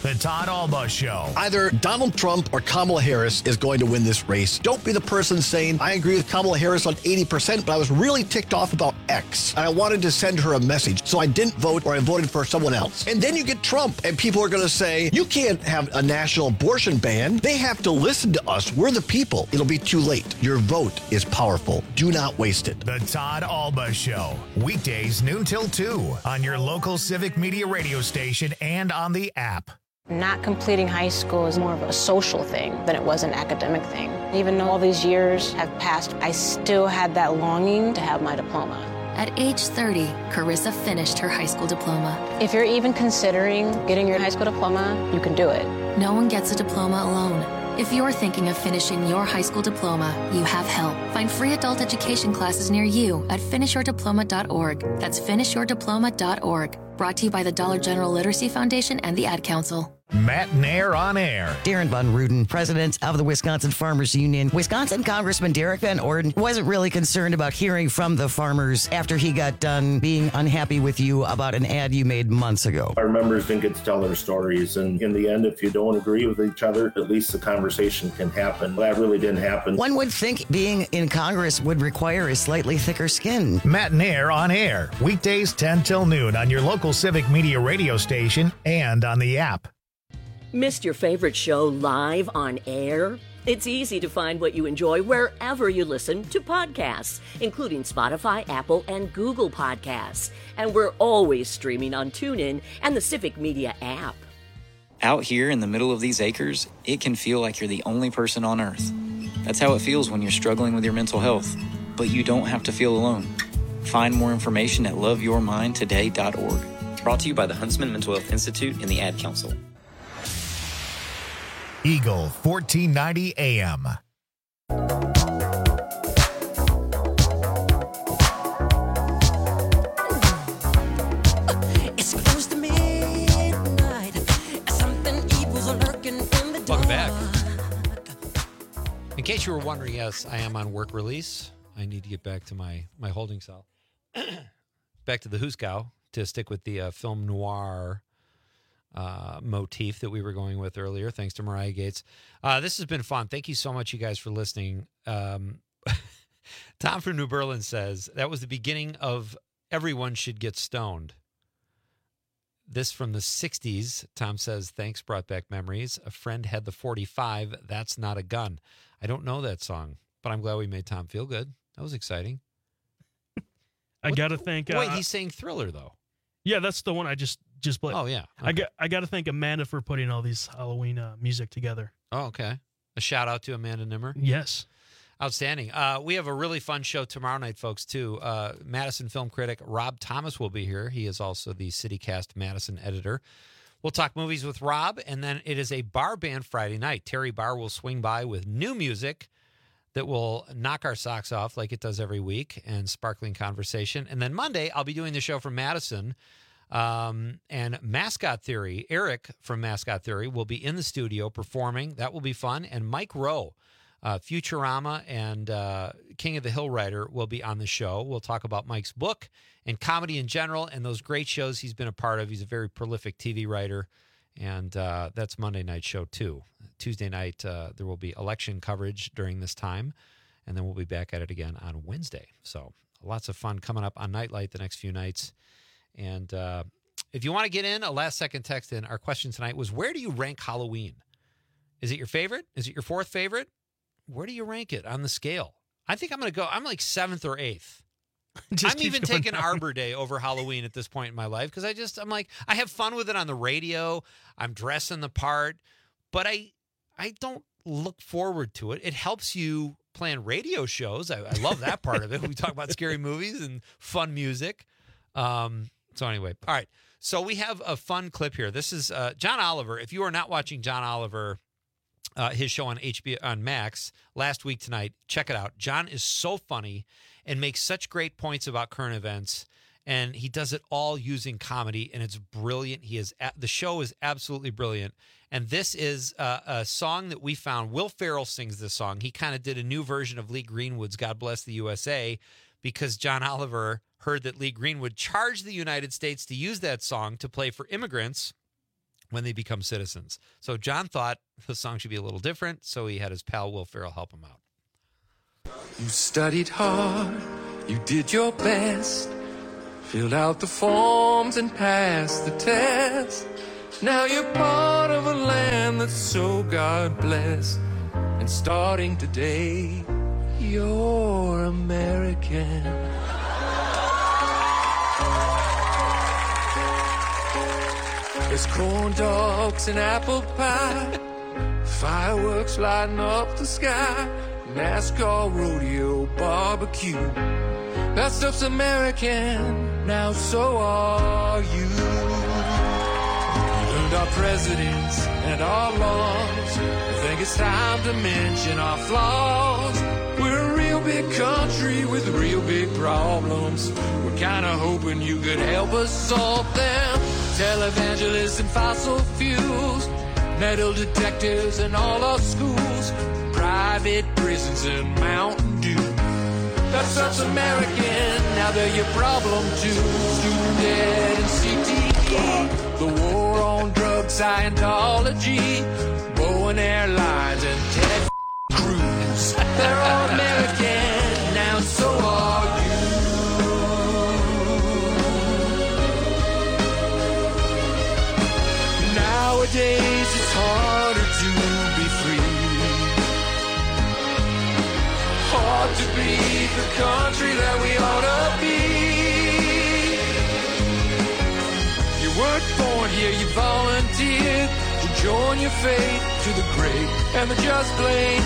The Todd Alba Show. Either Donald Trump or Kamala Harris is going to win this race. Don't be the person saying, I agree with Kamala Harris on eighty percent, but I was really ticked off about X. And I wanted to send her a message, so I didn't vote or I voted for someone else. And then you get Trump, and people are going to say, you can't have a national abortion ban. They have to listen to us. We're the people. It'll be too late. Your vote is powerful. Do not waste it. The Todd Alba Show. Weekdays noon till two on your local Civic Media radio station and on the app. Not completing high school is more of a social thing than it was an academic thing. Even though all these years have passed, I still had that longing to have my diploma. At age thirty, Carissa finished her high school diploma. If you're even considering getting your high school diploma, you can do it. No one gets a diploma alone. If you're thinking of finishing your high school diploma, you have help. Find free adult education classes near you at finish your diploma dot org. That's finish your diploma dot org. Brought to you by the Dollar General Literacy Foundation and the Ad Council. Matt Nair on air. Darren Von Ruden, president of the Wisconsin Farmers Union. Wisconsin Congressman Derek Van Orden wasn't really concerned about hearing from the farmers after he got done being unhappy with you about an ad you made months ago. Our members didn't get to tell their stories, and in the end, if you don't agree with each other, at least the conversation can happen. That really didn't happen. One would think being in Congress would require a slightly thicker skin. Matt Nair on air. Weekdays ten till noon on your local Civic Media radio station and on the app. Missed your favorite show live on air? It's easy to find what you enjoy wherever you listen to podcasts, including Spotify, Apple, and Google Podcasts. And we're always streaming on TuneIn and the Civic Media app. Out here in the middle of these acres, it can feel like you're the only person on Earth. That's how it feels when you're struggling with your mental health. But you don't have to feel alone. Find more information at love your mind today dot org. Brought to you by the Huntsman Mental Health Institute and the Ad Council. Eagle fourteen ninety A M. It's close to midnight. Something evil's lurking in the dark. Welcome back. In case you were wondering, yes, I am on work release. I need to get back to my, my holding cell. Back to the Huskow to stick with the uh, film noir uh, motif that we were going with earlier, thanks to Mariah Gates. Uh, this has been fun. Thank you so much, you guys, for listening. Um, Tom from New Berlin says, that was the beginning of Everyone Should Get Stoned. This from the sixties. Tom says, thanks, brought back memories. A friend had the forty-five. That's not a gun. I don't know that song, but I'm glad we made Tom feel good. That was exciting. I What- got to think. Wait, uh, he's saying Thriller, though. Yeah, that's the one I just just played. Oh, yeah. I got I got to thank Amanda for putting all these Halloween uh, music together. Oh, okay. A shout out to Amanda Nimmer. Yes. Outstanding. Uh, we have a really fun show tomorrow night, folks, too. Uh, Madison film critic Rob Thomas will be here. He is also the CityCast Madison editor. We'll talk movies with Rob, and then it is a bar band Friday night. Terry Barr will swing by with new music that will knock our socks off like it does every week, and sparkling conversation. And then Monday, I'll be doing the show from Madison. Um, and Mascot Theory, Eric from Mascot Theory, will be in the studio performing. That will be fun. And Mike Rowe, uh, Futurama and uh, King of the Hill Rider, will be on the show. We'll talk about Mike's book and comedy in general and those great shows he's been a part of. He's a very prolific T V writer. And uh, that's Monday night show, too. Tuesday night, uh, there will be election coverage during this time. And then we'll be back at it again on Wednesday. So lots of fun coming up on Nightlight the next few nights. And uh, if you want to get in, a last-second text in, our question tonight was, where do you rank Halloween? Is it your favorite? Is it your fourth favorite? Where do you rank it on the scale? I think I'm going to go, I'm like seventh or eighth. Just I'm keeps even going taking down. Arbor Day over Halloween at this point in my life because I just, I'm like, I have fun with it on the radio. I'm dressing the part, but I, I don't look forward to it. It helps you plan radio shows. I, I love that part of it. We talk about scary movies and fun music. Um, so anyway, all right. So we have a fun clip here. This is uh, John Oliver. If you are not watching John Oliver, uh, his show on H B O on Max last week tonight, check it out. John is so funny and makes such great points about current events, and he does it all using comedy, and it's brilliant. He is at, the show is absolutely brilliant, and this is uh, a song that we found. Will Ferrell sings this song. He kind of did a new version of Lee Greenwood's "God Bless the U S A" because John Oliver heard that Lee Greenwood charged the United States to use that song to play for immigrants when they become citizens. So John thought the song should be a little different, so he had his pal Will Ferrell help him out. You studied hard, you did your best, filled out the forms and passed the test. Now you're part of a land that's so God blessed. And starting today, you're American. There's corn dogs and apple pie, fireworks lighting up the sky, NASCAR rodeo barbecue. That stuff's American, now so are you. We learned our presidents and our laws. I think it's time to mention our flaws. We're a real big country with real big problems. We're kinda hoping you could help us solve them. Televangelists and fossil fuels, metal detectors in all our schools, private prisons and Mountain Dew. That stuff's American, now they're your problem too. Student debt and C T E, the war on drugs, Scientology, Boeing Airlines and Ted Cruz. They're all American, now so are you. Nowadays it's harder to be free, hard to be the country that we ought to be. You weren't born here, you volunteered to join your fate to the great and the just plain.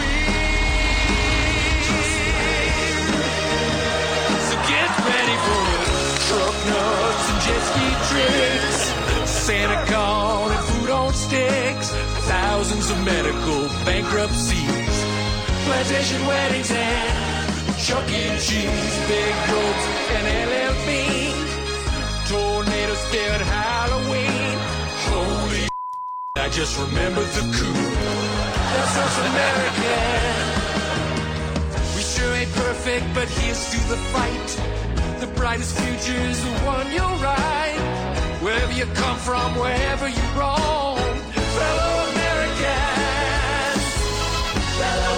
So get ready for the truck nuts and jet ski tricks, Santa Con and food on sticks, thousands of medical bankruptcies, plantation weddings and Chuck E. Cheese, big goats and L L B, tornadoes scared Halloween. Holy I just remembered the coup. That's us American. We sure ain't perfect, but here's to the fight. The brightest future's the one you'll ride. Wherever you come from, wherever you roam, fellow Americans, fellow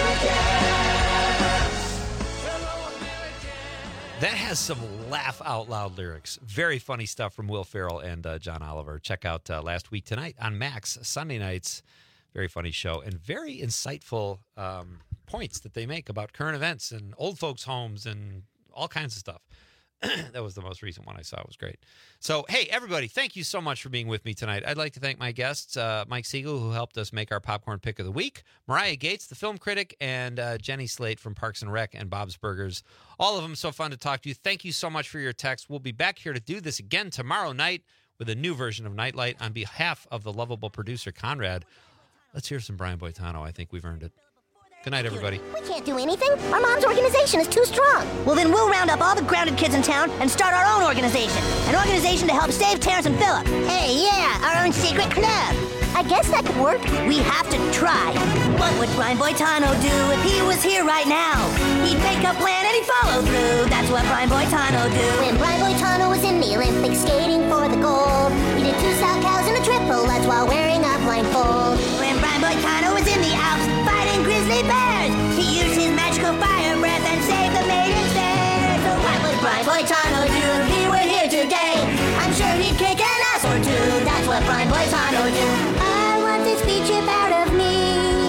Americans, fellow Americans. That has some laugh out loud lyrics. Very funny stuff from Will Ferrell and uh, John Oliver. Check out uh, Last Week Tonight on Max, Sunday nights. Very funny show and very insightful um, points that they make about current events and old folks' homes and all kinds of stuff. That was the most recent one I saw. It was great. So, hey, everybody, thank you so much for being with me tonight. I'd like to thank my guests, uh, Mike Siegel, who helped us make our popcorn pick of the week, Mariah Gates, the film critic, and uh, Jenny Slate from Parks and Rec and Bob's Burgers. All of them so fun to talk to you. Thank you so much for your text. We'll be back here to do this again tomorrow night with a new version of Nightlight. On behalf of the lovable producer, Conrad, let's hear some Brian Boitano. I think we've earned it. Good night, everybody. We can't do anything. Our mom's organization is too strong. Well, then we'll round up all the grounded kids in town and start our own organization. An organization to help save Terrence and Phillip. Hey, yeah, our own secret club. I guess that could work. We have to try. What would Brian Boitano do if he was here right now? He'd make a plan and he'd follow through. That's what Brian Boitano do. When Brian Boitano was in the Olympics skating for the gold, he did two sow cows and a triple Lutz while wearing a blindfold. When Brian Boitano was in the Alps fighting grizzly bears, he used his magical fire breath and saved the maidens there. So what would Brian Boitano do if he were here today? I'm sure he'd kick an ass or two. That's what Brian Boitano do. I want this speech out of me.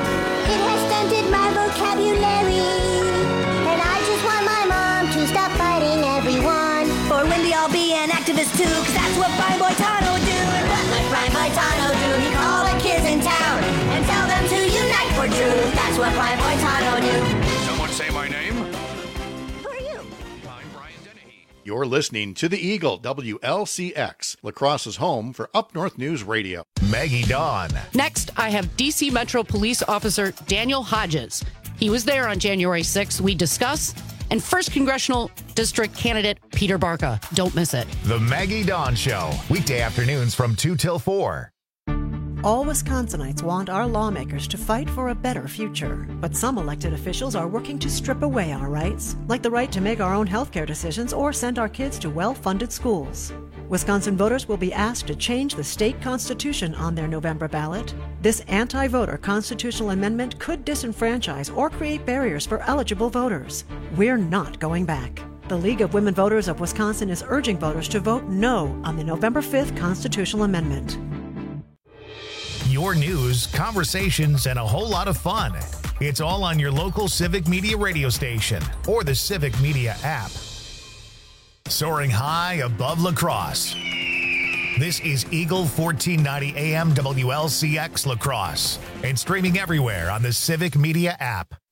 It has stunted my vocabulary. And I just want my mom to stop fighting everyone. For Wendy, I'll be an activist too, cause that's what Brian Boitano do. And what would Brian Boitano do? He'd call the kids in town and tell them to unite for truth. That's what Brian Boitano do. Someone say my name? Who are you? I'm Brian Dennehy. You're listening to the Eagle, W L C X, La Crosse's home for Up North News Radio. Maggie Dawn. Next, I have D C Metro Police Officer Daniel Hodges. He was there on January sixth. We discuss. And first Congressional District candidate Peter Barca. Don't miss it. The Maggie Dawn Show. Weekday afternoons from two till four. All Wisconsinites want our lawmakers to fight for a better future. But some elected officials are working to strip away our rights, like the right to make our own healthcare decisions or send our kids to well-funded schools. Wisconsin voters will be asked to change the state constitution on their November ballot. This anti-voter constitutional amendment could disenfranchise or create barriers for eligible voters. We're not going back. The League of Women Voters of Wisconsin is urging voters to vote no on the November fifth constitutional amendment. Your news, conversations, and a whole lot of fun. It's all on your local Civic Media radio station or the Civic Media app. Soaring high above La Crosse. This is Eagle fourteen ninety A M W L C X La Crosse and streaming everywhere on the Civic Media app.